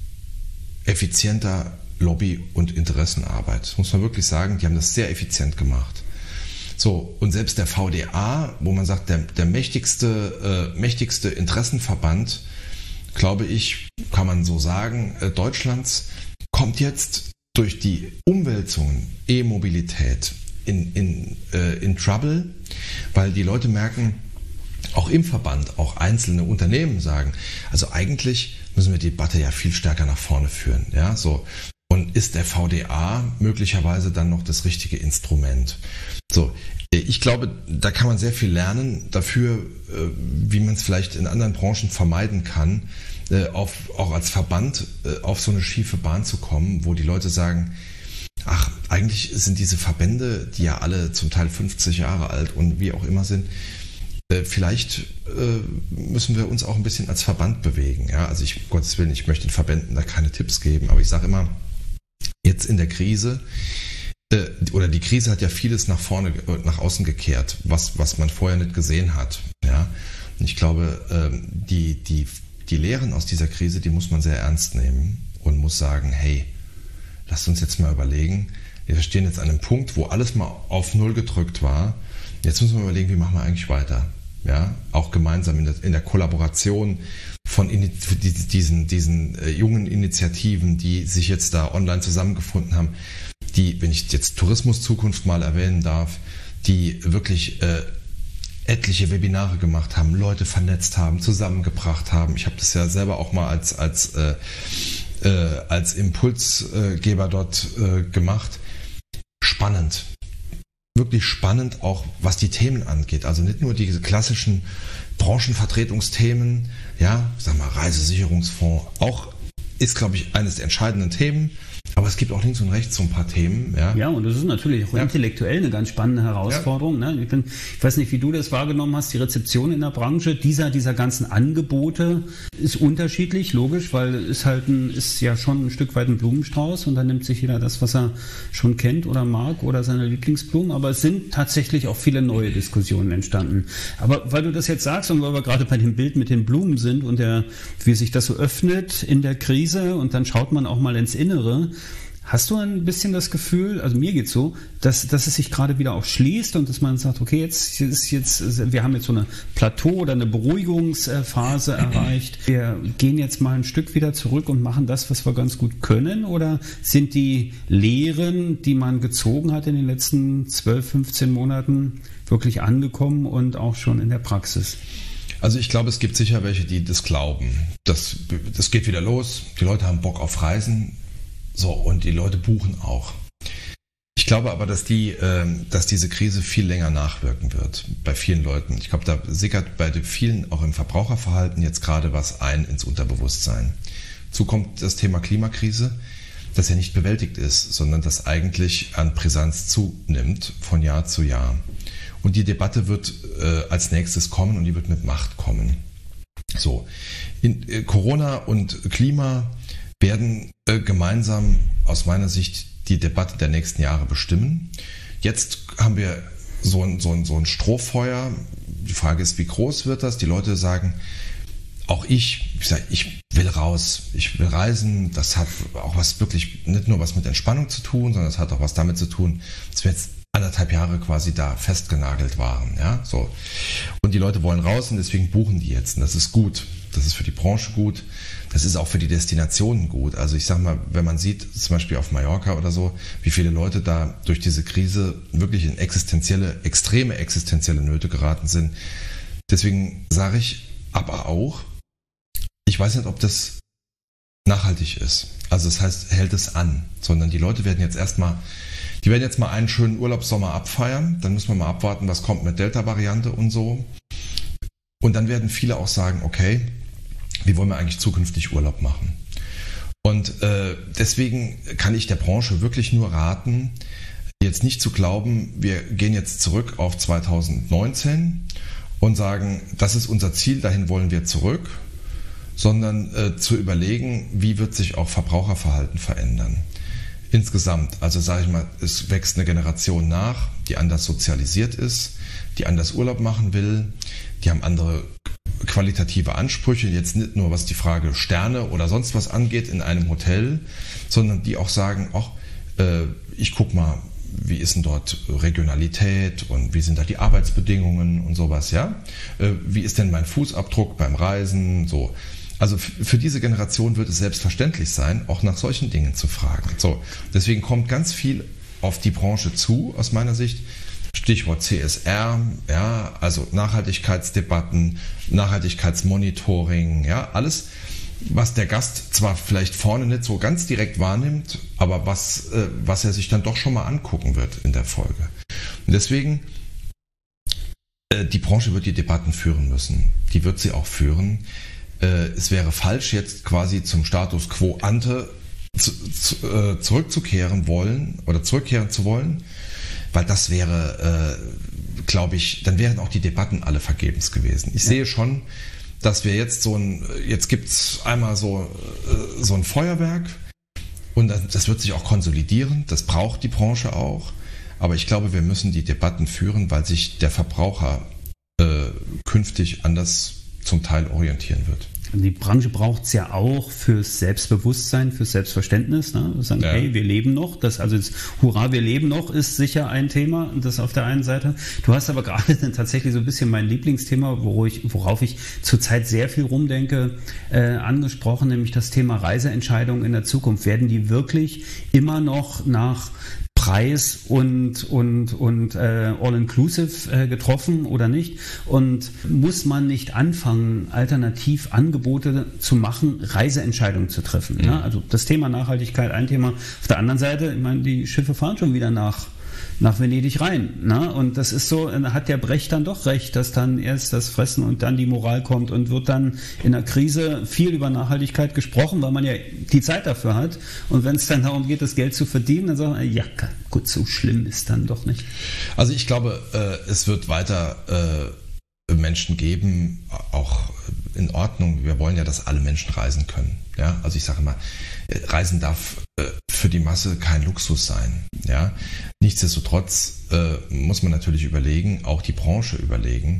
S3: effizienter Lobby- und Interessenarbeit. Das muss man wirklich sagen, die haben das sehr effizient gemacht. So, und selbst der V D A, wo man sagt, der, der mächtigste, äh, mächtigste Interessenverband, glaube ich, kann man so sagen, äh, Deutschlands, kommt jetzt durch die Umwälzungen, E-Mobilität, In, in, äh, in Trouble, weil die Leute merken, auch im Verband, auch einzelne Unternehmen sagen, also eigentlich müssen wir die Debatte ja viel stärker nach vorne führen. Ja, so. Und ist der V D A möglicherweise dann noch das richtige Instrument? So, ich glaube, da kann man sehr viel lernen dafür, wie man es vielleicht in anderen Branchen vermeiden kann, auf, auch als Verband auf so eine schiefe Bahn zu kommen, wo die Leute sagen, ach, eigentlich sind diese Verbände, die ja alle zum Teil fünfzig Jahre alt und wie auch immer sind, äh, vielleicht äh, müssen wir uns auch ein bisschen als Verband bewegen. Ja? Also ich, um Gottes Willen, ich möchte den Verbänden da keine Tipps geben, aber ich sage immer, jetzt in der Krise, äh, oder die Krise hat ja vieles nach vorne, nach außen gekehrt, was, was man vorher nicht gesehen hat. Ja? Und ich glaube, äh, die, die, die Lehren aus dieser Krise, die muss man sehr ernst nehmen und muss sagen, hey, lasst uns jetzt mal überlegen, wir stehen jetzt an einem Punkt, wo alles mal auf Null gedrückt war. Jetzt müssen wir überlegen, wie machen wir eigentlich weiter? Ja, auch gemeinsam in der, in der Kollaboration von in, diesen, diesen äh, jungen Initiativen, die sich jetzt da online zusammengefunden haben, die, wenn ich jetzt Tourismus-Zukunft mal erwähnen darf, die wirklich äh, etliche Webinare gemacht haben, Leute vernetzt haben, zusammengebracht haben. Ich habe das ja selber auch mal als, als, äh, äh, als Impulsgeber dort äh, gemacht. Spannend. Wirklich spannend, auch was die Themen angeht. Also nicht nur diese klassischen Branchenvertretungsthemen, ja, sagen wir Reisesicherungsfonds, auch ist, glaube ich, eines der entscheidenden Themen. Aber es gibt auch links und rechts so ein paar Themen. Ja,
S1: ja, und das ist natürlich auch ja. intellektuell eine ganz spannende Herausforderung. Ja. Ne? Ich, bin, ich weiß nicht, wie du das wahrgenommen hast, die Rezeption in der Branche dieser, dieser ganzen Angebote ist unterschiedlich, logisch, weil es halt ein, ist ja schon ein Stück weit ein Blumenstrauß und dann nimmt sich jeder das, was er schon kennt oder mag oder seine Lieblingsblumen. Aber es sind tatsächlich auch viele neue Diskussionen entstanden. Aber weil du das jetzt sagst und weil wir gerade bei dem Bild mit den Blumen sind und der, wie sich das so öffnet in der Krise und dann schaut man auch mal ins Innere. Hast du ein bisschen das Gefühl, also mir geht's so, dass, dass es sich gerade wieder auch schließt und dass man sagt, okay, jetzt ist jetzt, wir haben jetzt so eine Plateau oder eine Beruhigungsphase erreicht. Wir gehen jetzt mal ein Stück wieder zurück und machen das, was wir ganz gut können? Oder sind die Lehren, die man gezogen hat in den letzten zwölf, fünfzehn Monaten, wirklich angekommen und auch schon in der Praxis?
S3: Also ich glaube, es gibt sicher welche, die das glauben. Das, das geht wieder los, die Leute haben Bock auf Reisen. So, und die Leute buchen auch. Ich glaube aber, dass die, ähm, dass diese Krise viel länger nachwirken wird bei vielen Leuten. Ich glaube, da sickert bei den vielen auch im Verbraucherverhalten jetzt gerade was ein ins Unterbewusstsein. Dazu kommt das Thema Klimakrise, das ja nicht bewältigt ist, sondern das eigentlich an Brisanz zunimmt von Jahr zu Jahr. Und die Debatte wird äh, als nächstes kommen und die wird mit Macht kommen. So, in, äh, Corona und Klima werden äh, gemeinsam aus meiner Sicht die Debatte der nächsten Jahre bestimmen. Jetzt haben wir so ein, so ein, so ein Strohfeuer. Die Frage ist, wie groß wird das? Die Leute sagen, auch ich, ich, sag, ich will raus, ich will reisen. Das hat auch was wirklich, nicht nur was mit Entspannung zu tun, sondern es hat auch was damit zu tun, dass wir jetzt anderthalb Jahre quasi da festgenagelt waren. Ja? So. Und die Leute wollen raus und deswegen buchen die jetzt. Und das ist gut. Das ist für die Branche gut. Das ist auch für die Destinationen gut. Also ich sag mal, wenn man sieht, zum Beispiel auf Mallorca oder so, wie viele Leute da durch diese Krise wirklich in existenzielle, extreme existenzielle Nöte geraten sind. Deswegen sage ich aber auch, ich weiß nicht, ob das nachhaltig ist. Also das heißt, hält es an, sondern die Leute werden jetzt erstmal, die werden jetzt mal einen schönen Urlaubssommer abfeiern. Dann müssen wir mal abwarten, was kommt mit Delta-Variante und so. Und dann werden viele auch sagen, okay, wie wollen wir eigentlich zukünftig Urlaub machen? Und äh, deswegen kann ich der Branche wirklich nur raten, jetzt nicht zu glauben, wir gehen jetzt zurück auf zwanzig neunzehn und sagen, das ist unser Ziel, dahin wollen wir zurück, sondern äh, zu überlegen, wie wird sich auch Verbraucherverhalten verändern. Insgesamt, also sage ich mal, es wächst eine Generation nach, die anders sozialisiert ist, die anders Urlaub machen will, die haben andere qualitative Ansprüche, jetzt nicht nur was die Frage Sterne oder sonst was angeht in einem Hotel, sondern die auch sagen, ach, äh, ich guck mal, wie ist denn dort Regionalität und wie sind da die Arbeitsbedingungen und sowas, ja? Äh, wie ist denn mein Fußabdruck beim Reisen, so. Also für diese Generation wird es selbstverständlich sein, auch nach solchen Dingen zu fragen. So, deswegen kommt ganz viel auf die Branche zu, aus meiner Sicht. Stichwort C S R, ja, also Nachhaltigkeitsdebatten, Nachhaltigkeitsmonitoring, ja, alles, was der Gast zwar vielleicht vorne nicht so ganz direkt wahrnimmt, aber was, äh, was er sich dann doch schon mal angucken wird in der Folge. Und deswegen, äh, die Branche wird die Debatten führen müssen. Die wird sie auch führen. Äh, es wäre falsch, jetzt quasi zum Status quo ante zu, zu, äh, zurückzukehren wollen oder zurückkehren zu wollen, weil das wäre, äh, glaube ich, dann wären auch die Debatten alle vergebens gewesen. Ich ja. sehe schon, dass wir jetzt so ein, jetzt gibt es einmal so, äh, so ein Feuerwerk und das, das wird sich auch konsolidieren, das braucht die Branche auch, aber ich glaube, wir müssen die Debatten führen, weil sich der Verbraucher äh, künftig anders zum Teil orientieren wird.
S1: Die Branche braucht es ja auch fürs Selbstbewusstsein, fürs Selbstverständnis. Ne? Sagen, ja. Hey, wir leben noch. Das, also das Hurra, wir leben noch ist sicher ein Thema. Das auf der einen Seite. Du hast aber gerade tatsächlich so ein bisschen mein Lieblingsthema, worauf ich, worauf ich zurzeit sehr viel rumdenke, äh, angesprochen, nämlich das Thema Reiseentscheidungen in der Zukunft. Werden die wirklich immer noch nach Preis und, und, und äh, All-Inclusive äh, getroffen oder nicht? Und muss man nicht anfangen, alternativ Angebote zu machen, Reiseentscheidungen zu treffen? Mhm. Ne? Also das Thema Nachhaltigkeit, ein Thema. Auf der anderen Seite, ich meine, die Schiffe fahren schon wieder nach nach Venedig rein. Ne? Und das ist so, hat der Brecht dann doch recht, dass dann erst das Fressen und dann die Moral kommt und wird dann in der Krise viel über Nachhaltigkeit gesprochen, weil man ja die Zeit dafür hat. Und wenn es dann darum geht, das Geld zu verdienen, dann sagt man, ja gut, so schlimm ist dann doch nicht.
S3: Also ich glaube, äh, es wird weiter äh, Menschen geben, auch in Ordnung. Wir wollen ja, dass alle Menschen reisen können. Ja? Also ich sage mal, Reisen darf äh, für die Masse kein Luxus sein. Ja? Nichtsdestotrotz äh, muss man natürlich überlegen, auch die Branche überlegen,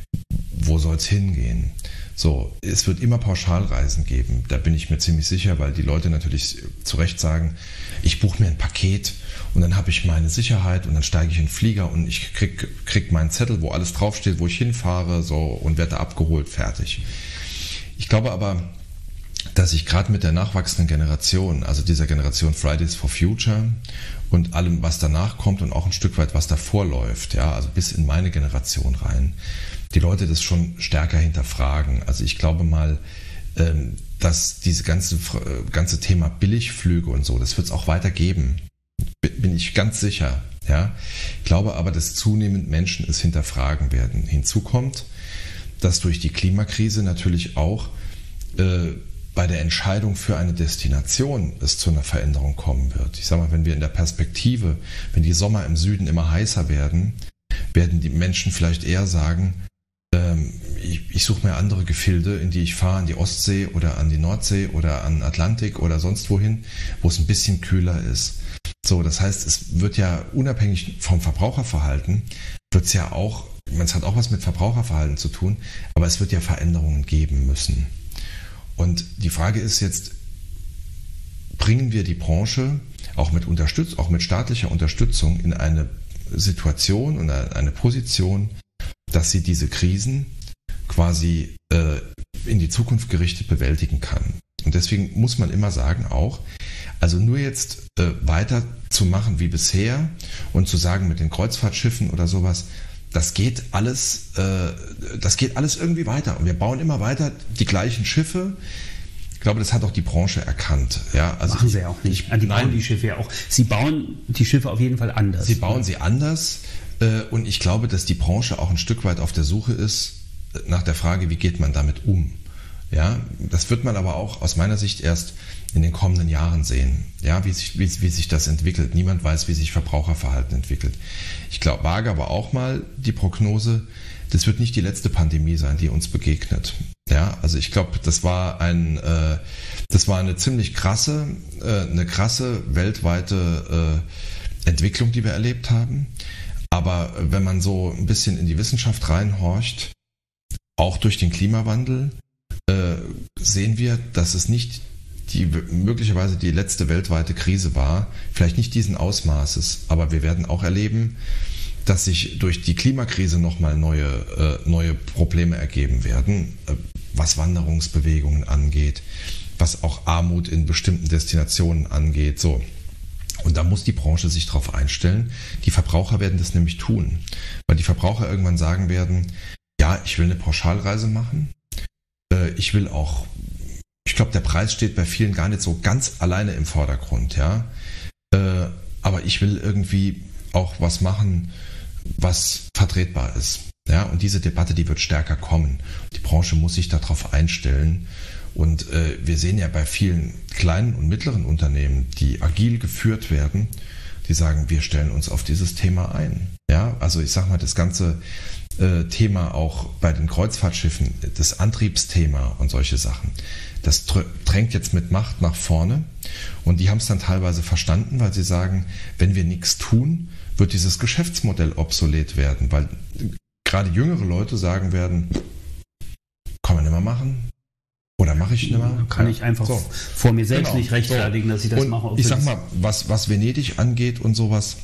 S3: wo soll es hingehen. So, es wird immer Pauschalreisen geben, da bin ich mir ziemlich sicher, weil die Leute natürlich zu Recht sagen, ich buche mir ein Paket und dann habe ich meine Sicherheit und dann steige ich in den Flieger und ich krieg, krieg meinen Zettel, wo alles draufsteht, wo ich hinfahre, so, und werde abgeholt, fertig. Ich glaube aber, dass ich gerade mit der nachwachsenden Generation, also dieser Generation Fridays for Future und allem, was danach kommt und auch ein Stück weit, was davor läuft, ja, also bis in meine Generation rein, die Leute das schon stärker hinterfragen. Also ich glaube mal, dass dieses ganze, ganze Thema Billigflüge und so, das wird es auch weitergeben, bin ich ganz sicher. Ja. Ich glaube aber, dass zunehmend Menschen es hinterfragen werden. Hinzu kommt, dass durch die Klimakrise natürlich auch äh, bei der Entscheidung für eine Destination es zu einer Veränderung kommen wird. Ich sage mal, wenn wir in der Perspektive, wenn die Sommer im Süden immer heißer werden, werden die Menschen vielleicht eher sagen, ähm, ich, ich suche mir andere Gefilde, in die ich fahre, an die Ostsee oder an die Nordsee oder an den Atlantik oder sonst wohin, wo es ein bisschen kühler ist. So, das heißt, es wird ja unabhängig vom Verbraucherverhalten, wird es ja auch, es hat auch was mit Verbraucherverhalten zu tun, aber es wird ja Veränderungen geben müssen. Und die Frage ist jetzt, bringen wir die Branche auch mit Unterstützung, auch mit staatlicher Unterstützung in eine Situation und eine Position, dass sie diese Krisen quasi äh, in die Zukunft gerichtet bewältigen kann. Und deswegen muss man immer sagen auch, also nur jetzt äh, weiter zu machen wie bisher und zu sagen mit den Kreuzfahrtschiffen oder sowas, das geht alles, äh, das geht alles irgendwie weiter. Und wir bauen immer weiter die gleichen Schiffe. Ich glaube, das hat auch die Branche erkannt. Ja, also
S1: machen sie ja auch nicht. Die bauen die Schiffe ja auch. Sie bauen die Schiffe auf jeden Fall anders.
S3: Sie bauen sie anders. Äh, und ich glaube, dass die Branche auch ein Stück weit auf der Suche ist nach der Frage, wie geht man damit um? Ja, das wird man aber auch aus meiner Sicht erst in den kommenden Jahren sehen, ja, wie sich, wie, wie sich das entwickelt. Niemand weiß, wie sich Verbraucherverhalten entwickelt. Ich glaube, wage aber auch mal die Prognose, das wird nicht die letzte Pandemie sein, die uns begegnet. Ja, also ich glaube, das war ein, äh, das war eine ziemlich krasse, äh, eine krasse weltweite äh, Entwicklung, die wir erlebt haben. Aber wenn man so ein bisschen in die Wissenschaft reinhorcht, auch durch den Klimawandel, äh, sehen wir, dass es nicht die möglicherweise die letzte weltweite Krise war, vielleicht nicht diesen Ausmaßes, aber wir werden auch erleben, dass sich durch die Klimakrise nochmal neue, äh, neue Probleme ergeben werden, äh, was Wanderungsbewegungen angeht, was auch Armut in bestimmten Destinationen angeht. So. Und da muss die Branche sich darauf einstellen. Die Verbraucher werden das nämlich tun, weil die Verbraucher irgendwann sagen werden, ja, ich will eine Pauschalreise machen, äh, ich will auch Ich glaube, der Preis steht bei vielen gar nicht so ganz alleine im Vordergrund, ja. Äh, aber ich will irgendwie auch was machen, was vertretbar ist. Ja, und diese Debatte, die wird stärker kommen. Die Branche muss sich darauf einstellen. Und äh, wir sehen ja bei vielen kleinen und mittleren Unternehmen, die agil geführt werden, die sagen, wir stellen uns auf dieses Thema ein. Ja, also ich sag mal, das ganze äh, Thema auch bei den Kreuzfahrtschiffen, das Antriebsthema und solche Sachen, das drängt jetzt mit Macht nach vorne. Und die haben es dann teilweise verstanden, weil sie sagen, wenn wir nichts tun, wird dieses Geschäftsmodell obsolet werden, weil gerade jüngere Leute sagen werden, kann man nicht mehr machen, Oder mache ich nicht mehr?
S1: Kann ja. ich einfach so. vor mir selbst genau. nicht rechtfertigen, so. dass ich das
S3: und
S1: mache.
S3: Ich sag mal, was, was Venedig angeht und sowas,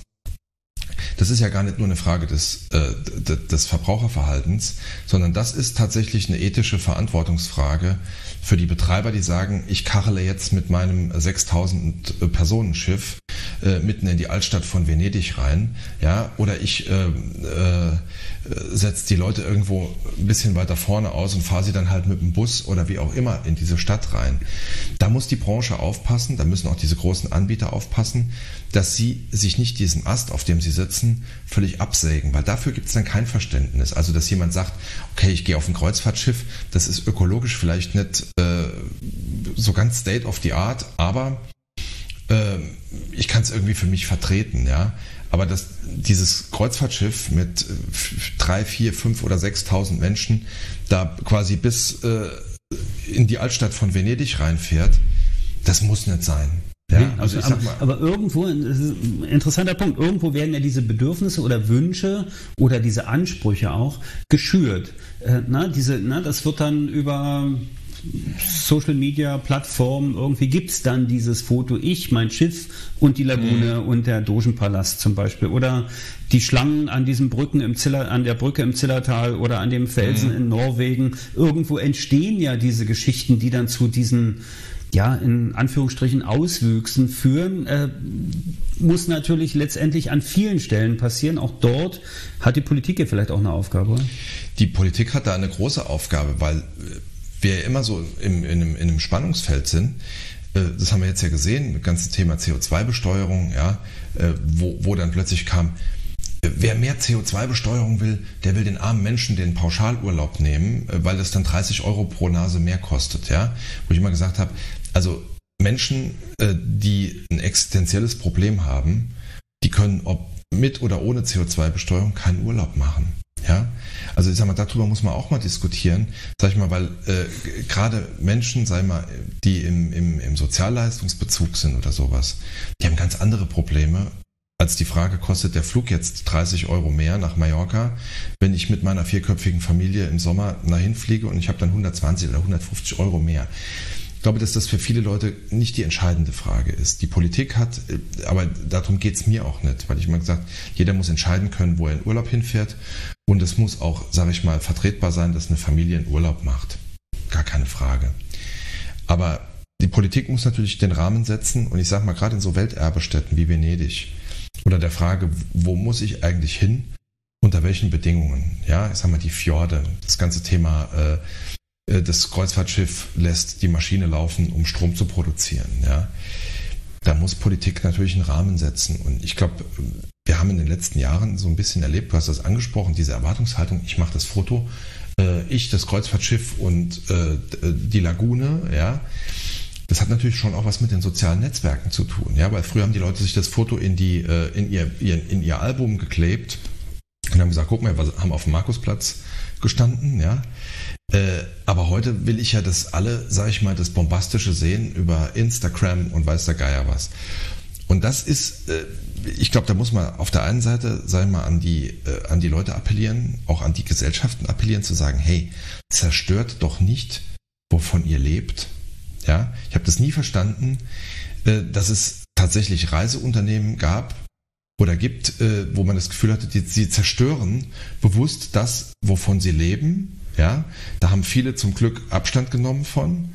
S3: das ist ja gar nicht nur eine Frage des, äh, des Verbraucherverhaltens, sondern das ist tatsächlich eine ethische Verantwortungsfrage für die Betreiber, die sagen, ich kachele jetzt mit meinem sechstausend Personenschiff äh, mitten in die Altstadt von Venedig rein, ja, oder ich äh, äh, setze die Leute irgendwo ein bisschen weiter vorne aus und fahre sie dann halt mit dem Bus oder wie auch immer in diese Stadt rein. Da muss die Branche aufpassen, da müssen auch diese großen Anbieter aufpassen, dass sie sich nicht diesen Ast, auf dem sie sitzen, völlig absägen, weil dafür gibt es dann kein Verständnis. Also, dass jemand sagt, okay, ich gehe auf ein Kreuzfahrtschiff, das ist ökologisch vielleicht nicht äh, so ganz state of the art, aber äh, ich kann es irgendwie für mich vertreten, ja. Aber das, dieses Kreuzfahrtschiff mit drei, vier, fünf oder sechstausend Menschen da quasi bis äh, in die Altstadt von Venedig reinfährt, das muss nicht sein. Ja,
S1: nee, also ich sag mal, aber, aber irgendwo, das ist ein interessanter Punkt, irgendwo werden ja diese Bedürfnisse oder Wünsche oder diese Ansprüche auch geschürt. Äh, na, diese, na, das wird dann über Social Media Plattformen, irgendwie gibt es dann dieses Foto, ich, mein Schiff und die Lagune mhm. und der Dogenpalast zum Beispiel. Oder die Schlangen an diesen Brücken im Ziller, an der Brücke im Zillertal oder an dem Felsen mhm. in Norwegen. Irgendwo entstehen ja diese Geschichten, die dann zu diesen, ja, in Anführungsstrichen Auswüchsen führen. Äh, muss natürlich letztendlich an vielen Stellen passieren. Auch dort hat die Politik ja vielleicht auch eine Aufgabe.
S3: Die Politik hat da eine große Aufgabe, weil wir ja immer so im, in, einem, in einem Spannungsfeld sind. Das haben wir jetzt ja gesehen, das ganze Thema C O zwei Besteuerung, ja, wo, wo dann plötzlich kam, wer mehr C O zwei Besteuerung will, der will den armen Menschen den Pauschalurlaub nehmen, weil das dann dreißig Euro pro Nase mehr kostet, ja. Wo ich immer gesagt habe, also Menschen, die ein existenzielles Problem haben, die können ob mit oder ohne C O zwei Besteuerung keinen Urlaub machen. Ja, also ich sag mal, darüber muss man auch mal diskutieren, sag ich mal, weil äh, gerade Menschen, sag ich mal, die im, im, im Sozialleistungsbezug sind oder sowas, die haben ganz andere Probleme, als die Frage, kostet der Flug jetzt dreißig Euro mehr nach Mallorca, wenn ich mit meiner vierköpfigen Familie im Sommer dahin fliege und ich habe dann hundertzwanzig oder hundertfünfzig Euro mehr. Ich glaube, dass das für viele Leute nicht die entscheidende Frage ist. Die Politik hat, aber darum geht es mir auch nicht, weil ich immer gesagt, jeder muss entscheiden können, wo er in Urlaub hinfährt. Und es muss auch, sage ich mal, vertretbar sein, dass eine Familie einen Urlaub macht. Gar keine Frage. Aber die Politik muss natürlich den Rahmen setzen. Und ich sage mal, gerade in so Welterbestädten wie Venedig oder der Frage, wo muss ich eigentlich hin, unter welchen Bedingungen? Ja, ich sage mal, die Fjorde, das ganze Thema, äh, das Kreuzfahrtschiff lässt die Maschine laufen, um Strom zu produzieren. Ja, da muss Politik natürlich einen Rahmen setzen. Und ich glaube, wir haben in den letzten Jahren so ein bisschen erlebt, du hast das angesprochen, diese Erwartungshaltung, ich mache das Foto, äh, ich, das Kreuzfahrtschiff und äh, die Lagune, ja. Das hat natürlich schon auch was mit den sozialen Netzwerken zu tun, ja, weil früher haben die Leute sich das Foto in die, äh, in ihr, in ihr Album geklebt und haben gesagt, guck mal, wir haben auf dem Markusplatz gestanden, ja. Äh, aber heute will ich ja, dass alle, sag ich mal, das Bombastische sehen über Instagram und weiß der Geier was. Und das ist, äh, ich glaube, da muss man auf der einen Seite, sag ich mal, an die, äh, an die Leute appellieren, auch an die Gesellschaften appellieren, zu sagen, hey, zerstört doch nicht, wovon ihr lebt. Ja, ich habe das nie verstanden, äh, dass es tatsächlich Reiseunternehmen gab oder gibt, äh, wo man das Gefühl hatte, die, sie zerstören bewusst das, wovon sie leben. Ja, da haben viele zum Glück Abstand genommen von.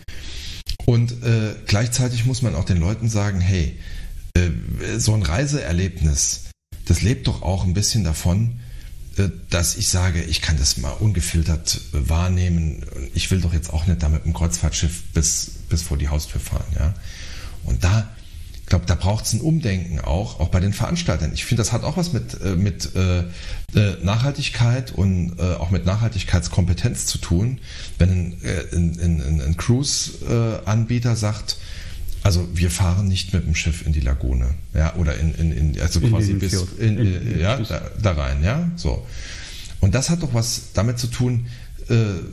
S3: Und äh, gleichzeitig muss man auch den Leuten sagen, hey, äh, so ein Reiseerlebnis, das lebt doch auch ein bisschen davon, äh, dass ich sage, ich kann das mal ungefiltert äh, wahrnehmen. Ich will doch jetzt auch nicht da mit dem Kreuzfahrtschiff bis, bis vor die Haustür fahren. Ja? Und da, ich glaube, da braucht es ein Umdenken auch, auch bei den Veranstaltern. Ich finde, das hat auch was mit, äh, mit äh, Nachhaltigkeit und äh, auch mit Nachhaltigkeitskompetenz zu tun, wenn ein, äh, ein, ein, ein Cruise-Anbieter äh, sagt, also wir fahren nicht mit dem Schiff in die Lagune, ja, oder in, in, in also in quasi bis in, in, in, ja, da, da rein, ja, so. Und das hat doch was damit zu tun, äh,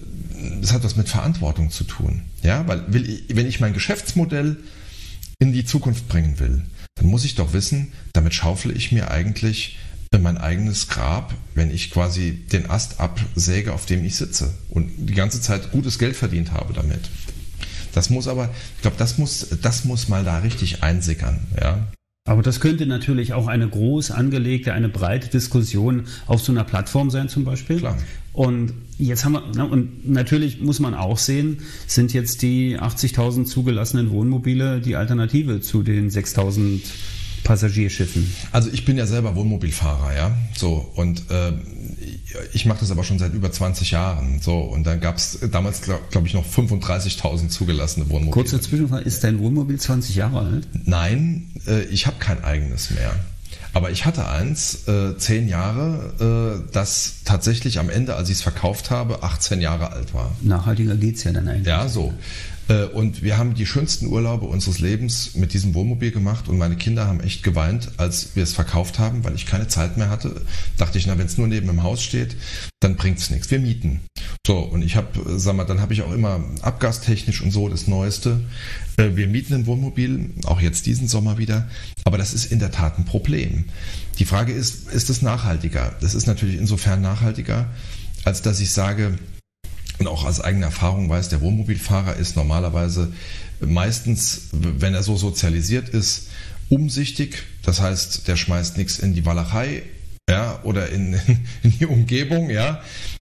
S3: das hat was mit Verantwortung zu tun, ja, weil will ich, wenn ich mein Geschäftsmodell in die Zukunft bringen will, dann muss ich doch wissen, damit schaufle ich mir eigentlich mein eigenes Grab, wenn ich quasi den Ast absäge, auf dem ich sitze und die ganze Zeit gutes Geld verdient habe damit. Das muss aber, ich glaube, das muss, das muss mal da richtig einsickern, ja.
S1: Aber das könnte natürlich auch eine groß angelegte, eine breite Diskussion auf so einer Plattform sein zum Beispiel.
S3: Klar.
S1: Und jetzt haben wir, na, und natürlich muss man auch sehen, sind jetzt die achtzigtausend zugelassenen Wohnmobile die Alternative zu den sechstausend Passagierschiffen?
S3: Also ich bin ja selber Wohnmobilfahrer, ja, so, und äh, ich mache das aber schon seit über zwanzig Jahren, so, und dann gab es damals, glaube glaub ich, noch fünfunddreißigtausend zugelassene Wohnmobile.
S1: Kurze Zwischenfrage, ist dein Wohnmobil zwanzig Jahre alt?
S3: Nein, äh, ich habe kein eigenes mehr. Aber ich hatte eins, äh, zehn Jahre, äh, das tatsächlich am Ende, als ich es verkauft habe, achtzehn Jahre alt war.
S1: Nachhaltiger geht's ja dann eigentlich.
S3: Ja, so. Und wir haben die schönsten Urlaube unseres Lebens mit diesem Wohnmobil gemacht und meine Kinder haben echt geweint, als wir es verkauft haben, weil ich keine Zeit mehr hatte. Dachte ich, na, wenn es nur neben dem Haus steht, dann bringt es nichts. Wir mieten. So, und ich habe, sag mal, dann habe ich auch immer abgastechnisch und so das Neueste. Wir mieten ein Wohnmobil, auch jetzt diesen Sommer wieder, aber das ist in der Tat ein Problem. Die Frage ist, ist es nachhaltiger? Das ist natürlich insofern nachhaltiger, als dass ich sage, und auch aus eigener Erfahrung weiß, der Wohnmobilfahrer ist normalerweise meistens, wenn er so sozialisiert ist, umsichtig. Das heißt, der schmeißt nichts in die Walachei, ja, oder in, in die Umgebung, ja.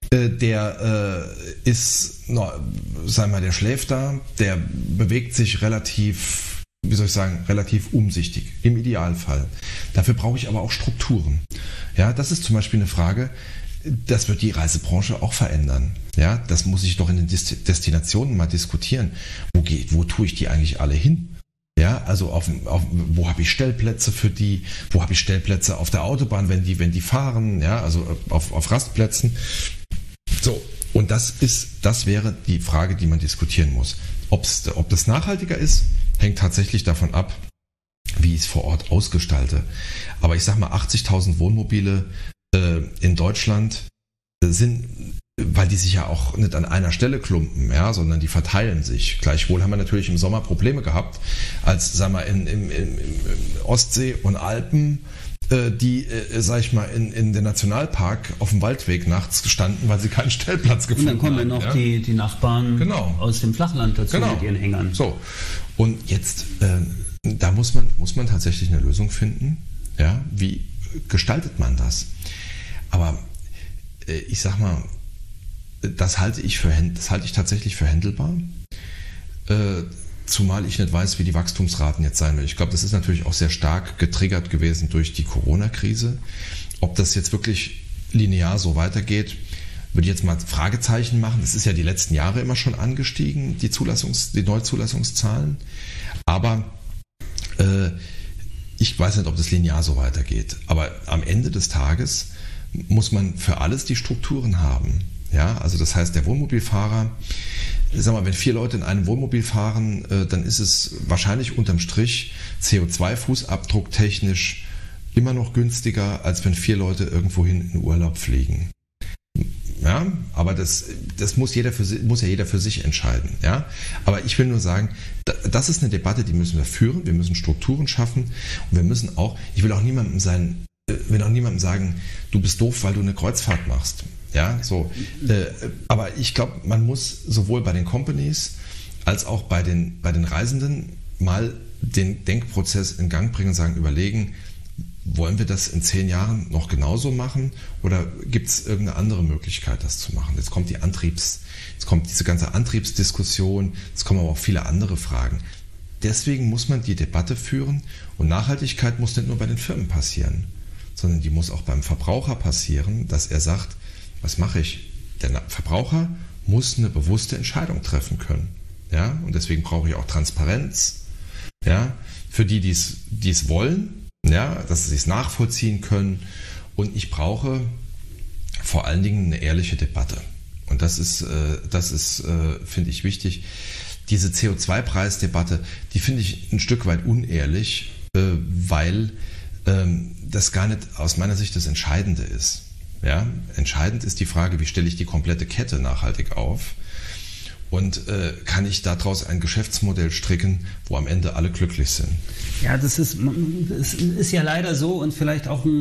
S3: Der äh, ist, no, sagen wir mal, der schläft da, der bewegt sich relativ, wie soll ich sagen, relativ umsichtig, im Idealfall. Dafür brauche ich aber auch Strukturen. Ja, das ist zum Beispiel eine Frage, das wird die Reisebranche auch verändern. Ja, das muss ich doch in den Destinationen mal diskutieren. Wo geht, wo tue ich die eigentlich alle hin? Ja, also auf, auf, wo habe ich Stellplätze für die? Wo habe ich Stellplätze auf der Autobahn, wenn die, wenn die fahren? Ja, also auf, auf Rastplätzen. So, und das ist, das wäre die Frage, die man diskutieren muss. Ob's, ob das nachhaltiger ist, hängt tatsächlich davon ab, wie ich es vor Ort ausgestalte. Aber ich sag mal, achtzigtausend Wohnmobile in Deutschland sind, weil die sich ja auch nicht an einer Stelle klumpen, ja, sondern die verteilen sich. Gleichwohl haben wir natürlich im Sommer Probleme gehabt, als, sagen wir, in, in, in, in Ostsee und Alpen, äh, die, äh, sag ich mal, in, in den Nationalpark auf dem Waldweg nachts standen, weil sie keinen Stellplatz gefunden haben.
S1: Und dann kommen
S3: haben,
S1: ja noch
S3: ja?
S1: die, die Nachbarn
S3: genau.
S1: aus dem Flachland dazu
S3: genau.
S1: mit ihren Hängern.
S3: So. Und jetzt, äh, da muss man, muss man tatsächlich eine Lösung finden. Ja, wie gestaltet man das? Aber äh, ich sag mal, das halte ich für das halte ich tatsächlich für händelbar. Äh, zumal ich nicht weiß, wie die Wachstumsraten jetzt sein werden. Ich glaube, das ist natürlich auch sehr stark getriggert gewesen durch die Corona-Krise. Ob das jetzt wirklich linear so weitergeht, würde ich jetzt mal Fragezeichen machen. Das ist ja die letzten Jahre immer schon angestiegen, die Zulassungs-, die Neuzulassungszahlen. Aber äh, ich weiß nicht, ob das linear so weitergeht. Aber am Ende des Tages muss man für alles die Strukturen haben. Ja, also das heißt, der Wohnmobilfahrer, sag mal, wenn vier Leute in einem Wohnmobil fahren, äh, dann ist es wahrscheinlich unterm Strich C O zwei Fußabdruck technisch immer noch günstiger, als wenn vier Leute irgendwohin in Urlaub fliegen. Ja, aber das, das muss jeder für sich, muss ja jeder für sich entscheiden. Ja, aber ich will nur sagen, das ist eine Debatte, die müssen wir führen. Wir müssen Strukturen schaffen und wir müssen auch, ich will auch niemandem sein, will auch niemandem sagen, du bist doof, weil du eine Kreuzfahrt machst. Ja, so. Äh, aber ich glaube, man muss sowohl bei den Companies als auch bei den, bei den Reisenden mal den Denkprozess in Gang bringen und sagen, überlegen, wollen wir das in zehn Jahren noch genauso machen oder gibt es irgendeine andere Möglichkeit, das zu machen? Jetzt kommt die Antriebs, jetzt kommt diese ganze Antriebsdiskussion, jetzt kommen aber auch viele andere Fragen. Deswegen muss man die Debatte führen und Nachhaltigkeit muss nicht nur bei den Firmen passieren, sondern die muss auch beim Verbraucher passieren, dass er sagt, was mache ich? Der Verbraucher muss eine bewusste Entscheidung treffen können. Ja? Und deswegen brauche ich auch Transparenz, ja? Für die, die es wollen, ja? Dass sie es nachvollziehen können. Und ich brauche vor allen Dingen eine ehrliche Debatte. Und das ist, äh, das ist äh, finde ich, wichtig. Diese C O zwei Preisdebatte, die finde ich ein Stück weit unehrlich, äh, weil ähm, das gar nicht aus meiner Sicht das Entscheidende ist. Ja, entscheidend ist die Frage, wie stelle ich die komplette Kette nachhaltig auf und äh, kann ich daraus ein Geschäftsmodell stricken, wo am Ende alle glücklich sind.
S1: Ja, das ist, das ist ja leider so und vielleicht auch ein,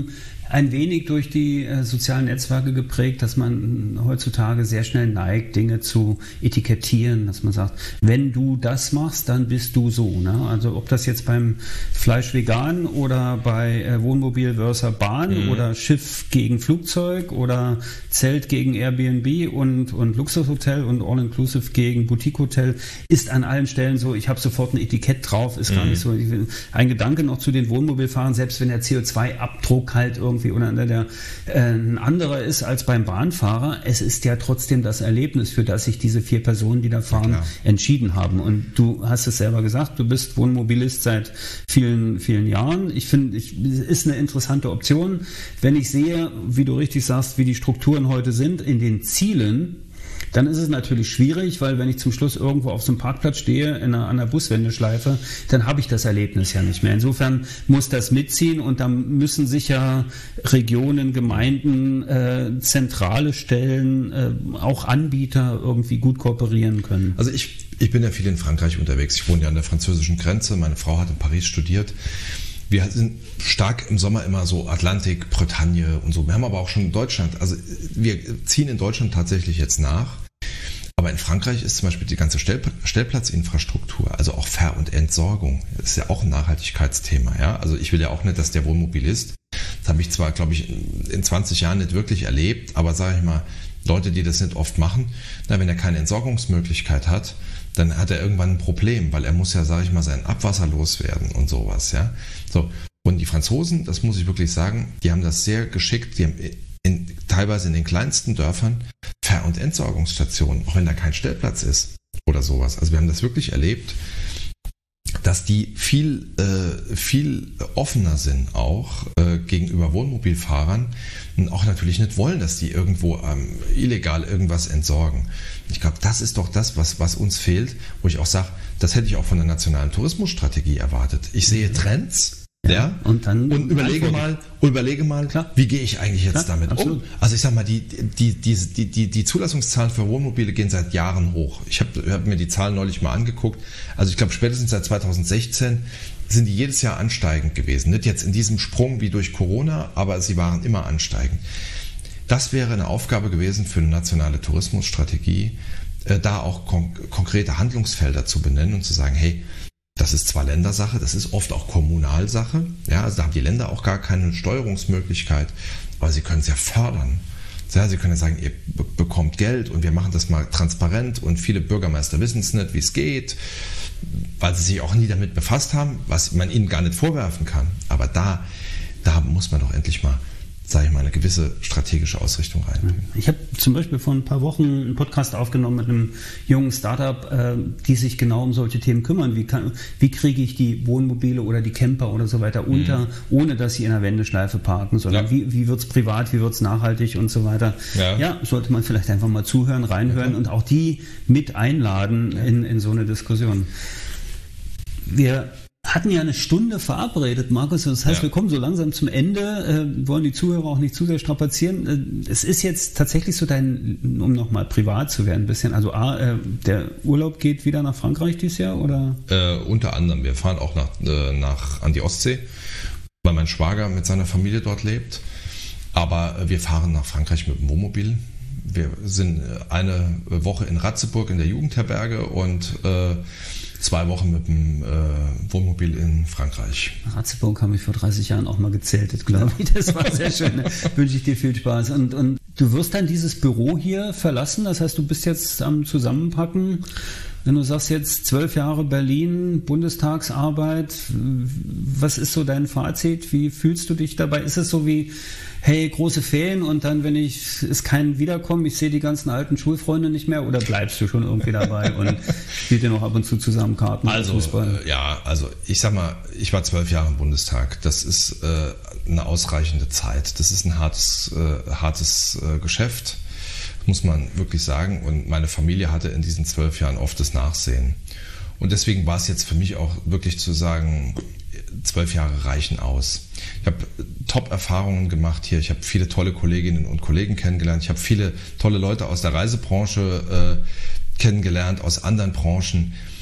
S1: ein wenig durch die äh, sozialen Netzwerke geprägt, dass man heutzutage sehr schnell neigt, Dinge zu etikettieren, dass man sagt, wenn du das machst, dann bist du so. Ne? Also ob das jetzt beim Fleisch vegan oder bei äh, Wohnmobil versus Bahn mhm. oder Schiff gegen Flugzeug oder Zelt gegen Airbnb und, und Luxushotel und All-Inclusive gegen Boutique-Hotel, ist an allen Stellen so, ich habe sofort ein Etikett drauf, ist mhm. gar nicht so. Ein Gedanke noch zu den Wohnmobilfahrern, selbst wenn der C O zwei Abdruck halt irgendwie oder der äh, ein anderer ist als beim Bahnfahrer, es ist ja trotzdem das Erlebnis, für das sich diese vier Personen, die da fahren, ja, entschieden haben. Und du hast es selber gesagt, du bist Wohnmobilist seit vielen, vielen Jahren. Ich finde, es ist eine interessante Option. Wenn ich sehe, wie du richtig sagst, wie die Strukturen heute sind, in den Zielen, dann ist es natürlich schwierig, weil wenn ich zum Schluss irgendwo auf so einem Parkplatz stehe, in einer, an der Buswendeschleife, dann habe ich das Erlebnis ja nicht mehr. Insofern muss das mitziehen und dann müssen sich ja Regionen, Gemeinden, äh, zentrale Stellen, äh, auch Anbieter irgendwie gut kooperieren können.
S3: Also ich, ich bin ja viel in Frankreich unterwegs. Ich wohne ja an der französischen Grenze. Meine Frau hat in Paris studiert. Wir sind stark im Sommer immer so Atlantik, Bretagne und so. Wir haben aber auch schon in Deutschland, also wir ziehen in Deutschland tatsächlich jetzt nach. Aber in Frankreich ist zum Beispiel die ganze Stell- Stellplatzinfrastruktur, also auch Ver- und Entsorgung, das ist ja auch ein Nachhaltigkeitsthema. Ja? Also ich will ja auch nicht, dass der Wohnmobilist, das habe ich zwar, glaube ich, in zwanzig Jahren nicht wirklich erlebt, aber sage ich mal, Leute, die das nicht oft machen, na, wenn er keine Entsorgungsmöglichkeit hat, dann hat er irgendwann ein Problem, weil er muss ja, sage ich mal, sein Abwasser loswerden und sowas. Ja? So. Und die Franzosen, das muss ich wirklich sagen, die haben das sehr geschickt, die haben in, teilweise in den kleinsten Dörfern Ver- und Entsorgungsstationen, auch wenn da kein Stellplatz ist oder sowas. Also wir haben das wirklich erlebt, dass die viel, äh, viel offener sind auch äh, gegenüber Wohnmobilfahrern und auch natürlich nicht wollen, dass die irgendwo ähm, illegal irgendwas entsorgen. Ich glaube, das ist doch das, was, was uns fehlt, wo ich auch sage, das hätte ich auch von der nationalen Tourismusstrategie erwartet. Ich sehe Trends, ja, ja,
S1: und dann
S3: und überlege mal, überlege mal, Klar. wie gehe ich eigentlich jetzt Klar, damit absolut. um? Also ich sag mal, die, die, die, die, die, die Zulassungszahlen für Wohnmobile gehen seit Jahren hoch. Ich habe hab mir die Zahlen neulich mal angeguckt. Also ich glaube, spätestens seit zweitausendsechzehn sind die jedes Jahr ansteigend gewesen. Nicht jetzt in diesem Sprung wie durch Corona, aber sie waren immer ansteigend. Das wäre eine Aufgabe gewesen für eine nationale Tourismusstrategie, äh, da auch kon- konkrete Handlungsfelder zu benennen und zu sagen, hey, das ist zwar Ländersache, das ist oft auch Kommunalsache, ja, also da haben die Länder auch gar keine Steuerungsmöglichkeit, aber sie können es ja fördern. Ja, sie können ja sagen, ihr be- bekommt Geld und wir machen das mal transparent und viele Bürgermeister wissen es nicht, wie es geht, weil sie sich auch nie damit befasst haben, was man ihnen gar nicht vorwerfen kann. Aber da, da muss man doch endlich mal, sage ich mal, eine gewisse strategische Ausrichtung reinbringen.
S1: Ich habe zum Beispiel vor ein paar Wochen einen Podcast aufgenommen mit einem jungen Startup, äh, die sich genau um solche Themen kümmern. Wie, kann, wie kriege ich die Wohnmobile oder die Camper oder so weiter unter, mhm. ohne dass sie in der Wendeschleife parken, sondern ja. wie, wie wird es privat, wie wird es nachhaltig und so weiter. Ja. ja, sollte man vielleicht einfach mal zuhören, reinhören ja, und auch die mit einladen ja. in, in so eine Diskussion. Wir hatten ja eine Stunde verabredet, Markus. Das heißt, ja. wir kommen so langsam zum Ende, äh, wollen die Zuhörer auch nicht zu sehr strapazieren. Äh, es ist jetzt tatsächlich so dein, um nochmal privat zu werden, ein bisschen. Also A, äh, der Urlaub geht wieder nach Frankreich dieses Jahr, oder?
S3: Äh, unter anderem. Wir fahren auch nach, äh, nach an die Ostsee, weil mein Schwager mit seiner Familie dort lebt. Aber äh, wir fahren nach Frankreich mit dem Wohnmobil. Wir sind eine Woche in Ratzeburg in der Jugendherberge und äh, zwei Wochen mit dem äh, Wohnmobil in Frankreich.
S1: Ratzeburg habe ich vor dreißig Jahren auch mal gezählt, glaube ich. Das war sehr schön. Wünsche ich dir viel Spaß. Und, und du wirst dann dieses Büro hier verlassen. Das heißt, du bist jetzt am Zusammenpacken. Wenn du sagst jetzt zwölf Jahre Berlin, Bundestagsarbeit, was ist so dein Fazit? Wie fühlst du dich dabei? Ist es so wie, hey, große Ferien und dann, wenn ich, ist kein Wiederkommen, ich sehe die ganzen alten Schulfreunde nicht mehr, oder bleibst du schon irgendwie dabei und spielt ihr noch ab und zu zusammen Karten?
S3: Also, Fußball? Ja, also ich sag mal, ich war zwölf Jahre im Bundestag. Das ist äh, eine ausreichende Zeit. Das ist ein hartes, äh, hartes äh, Geschäft, muss man wirklich sagen. Und meine Familie hatte in diesen zwölf Jahren oft das Nachsehen. Und deswegen war es jetzt für mich auch wirklich zu sagen, zwölf Jahre reichen aus. Ich habe Top-Erfahrungen gemacht hier. Ich habe viele tolle Kolleginnen und Kollegen kennengelernt. Ich habe viele tolle Leute aus der Reisebranche äh, kennengelernt, aus anderen Branchen.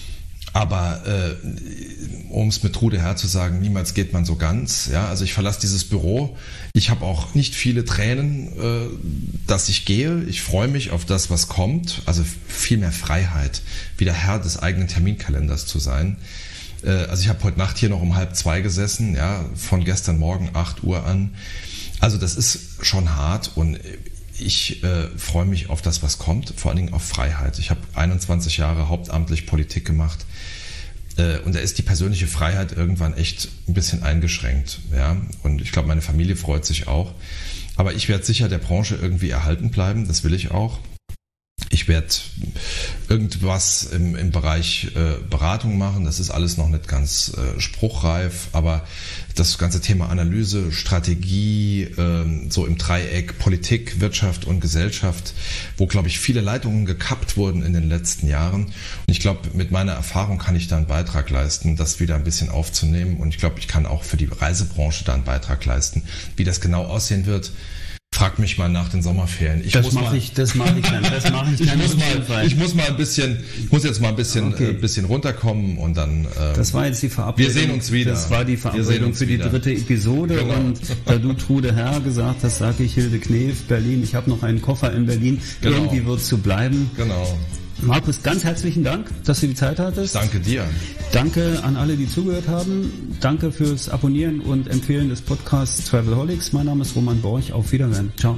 S3: Aber äh, um es mit Trude Herr zu sagen, niemals geht man so ganz. Ja, also ich verlasse dieses Büro. Ich habe auch nicht viele Tränen, äh, dass ich gehe. Ich freue mich auf das, was kommt. Also viel mehr Freiheit, wieder Herr des eigenen Terminkalenders zu sein. Äh, also ich habe heute Nacht hier noch um halb zwei gesessen, ja, von gestern Morgen acht Uhr an. Also das ist schon hart und ich äh, freue mich auf das, was kommt, vor allen Dingen auf Freiheit. Ich habe einundzwanzig Jahre hauptamtlich Politik gemacht äh, und da ist die persönliche Freiheit irgendwann echt ein bisschen eingeschränkt. Ja? Und ich glaube, meine Familie freut sich auch. Aber ich werde sicher der Branche irgendwie erhalten bleiben, das will ich auch. Ich werde irgendwas im, im Bereich äh, Beratung machen. Das ist alles noch nicht ganz äh, spruchreif, aber das ganze Thema Analyse, Strategie, äh, so im Dreieck Politik, Wirtschaft und Gesellschaft, wo, glaube ich, viele Leitungen gekappt wurden in den letzten Jahren. Und ich glaube, mit meiner Erfahrung kann ich da einen Beitrag leisten, das wieder ein bisschen aufzunehmen. Und ich glaube, ich kann auch für die Reisebranche da einen Beitrag leisten. Wie das genau aussehen wird, frag mich mal nach den Sommerferien. Ich
S1: das mache ich, das mache ich dann. Das mache ich dann.
S3: Ich muss mal, ich muss mal ein bisschen, ich muss jetzt mal ein bisschen, okay. äh, bisschen runterkommen und dann. Ähm,
S1: das war jetzt die Verabredung.
S3: Wir sehen uns wieder.
S1: Das war die Verabredung für die wieder. dritte Episode genau. Und da du Trude Herr gesagt hast, sage ich Hilde Knef, Berlin. Ich habe noch einen Koffer in Berlin. Genau. Irgendwie wird es so bleiben.
S3: Genau.
S1: Markus, ganz herzlichen Dank, dass du die Zeit hattest.
S3: Danke dir.
S1: Danke an alle, die zugehört haben. Danke fürs Abonnieren und Empfehlen des Podcasts Travelholics. Mein Name ist Roman Borch. Auf Wiedersehen. Ciao.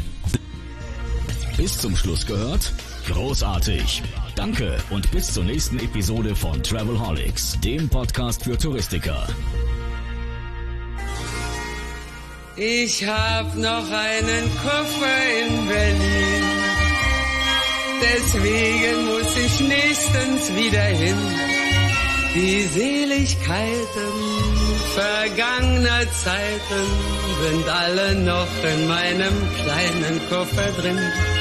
S2: Bis zum Schluss gehört? Großartig. Danke und bis zur nächsten Episode von Travelholics, dem Podcast für Touristiker.
S4: Ich hab noch einen Koffer in Berlin. Deswegen muss ich nächstens wieder hin. Die Seligkeiten vergangener Zeiten sind alle noch in meinem kleinen Koffer drin.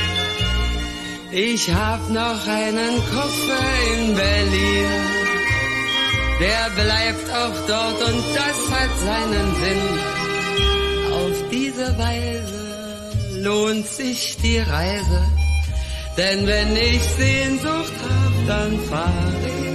S4: Ich hab noch einen Koffer in Berlin. Der bleibt auch dort und das hat seinen Sinn. Auf diese Weise lohnt sich die Reise. Denn wenn ich Sehnsucht hab, dann fahr ich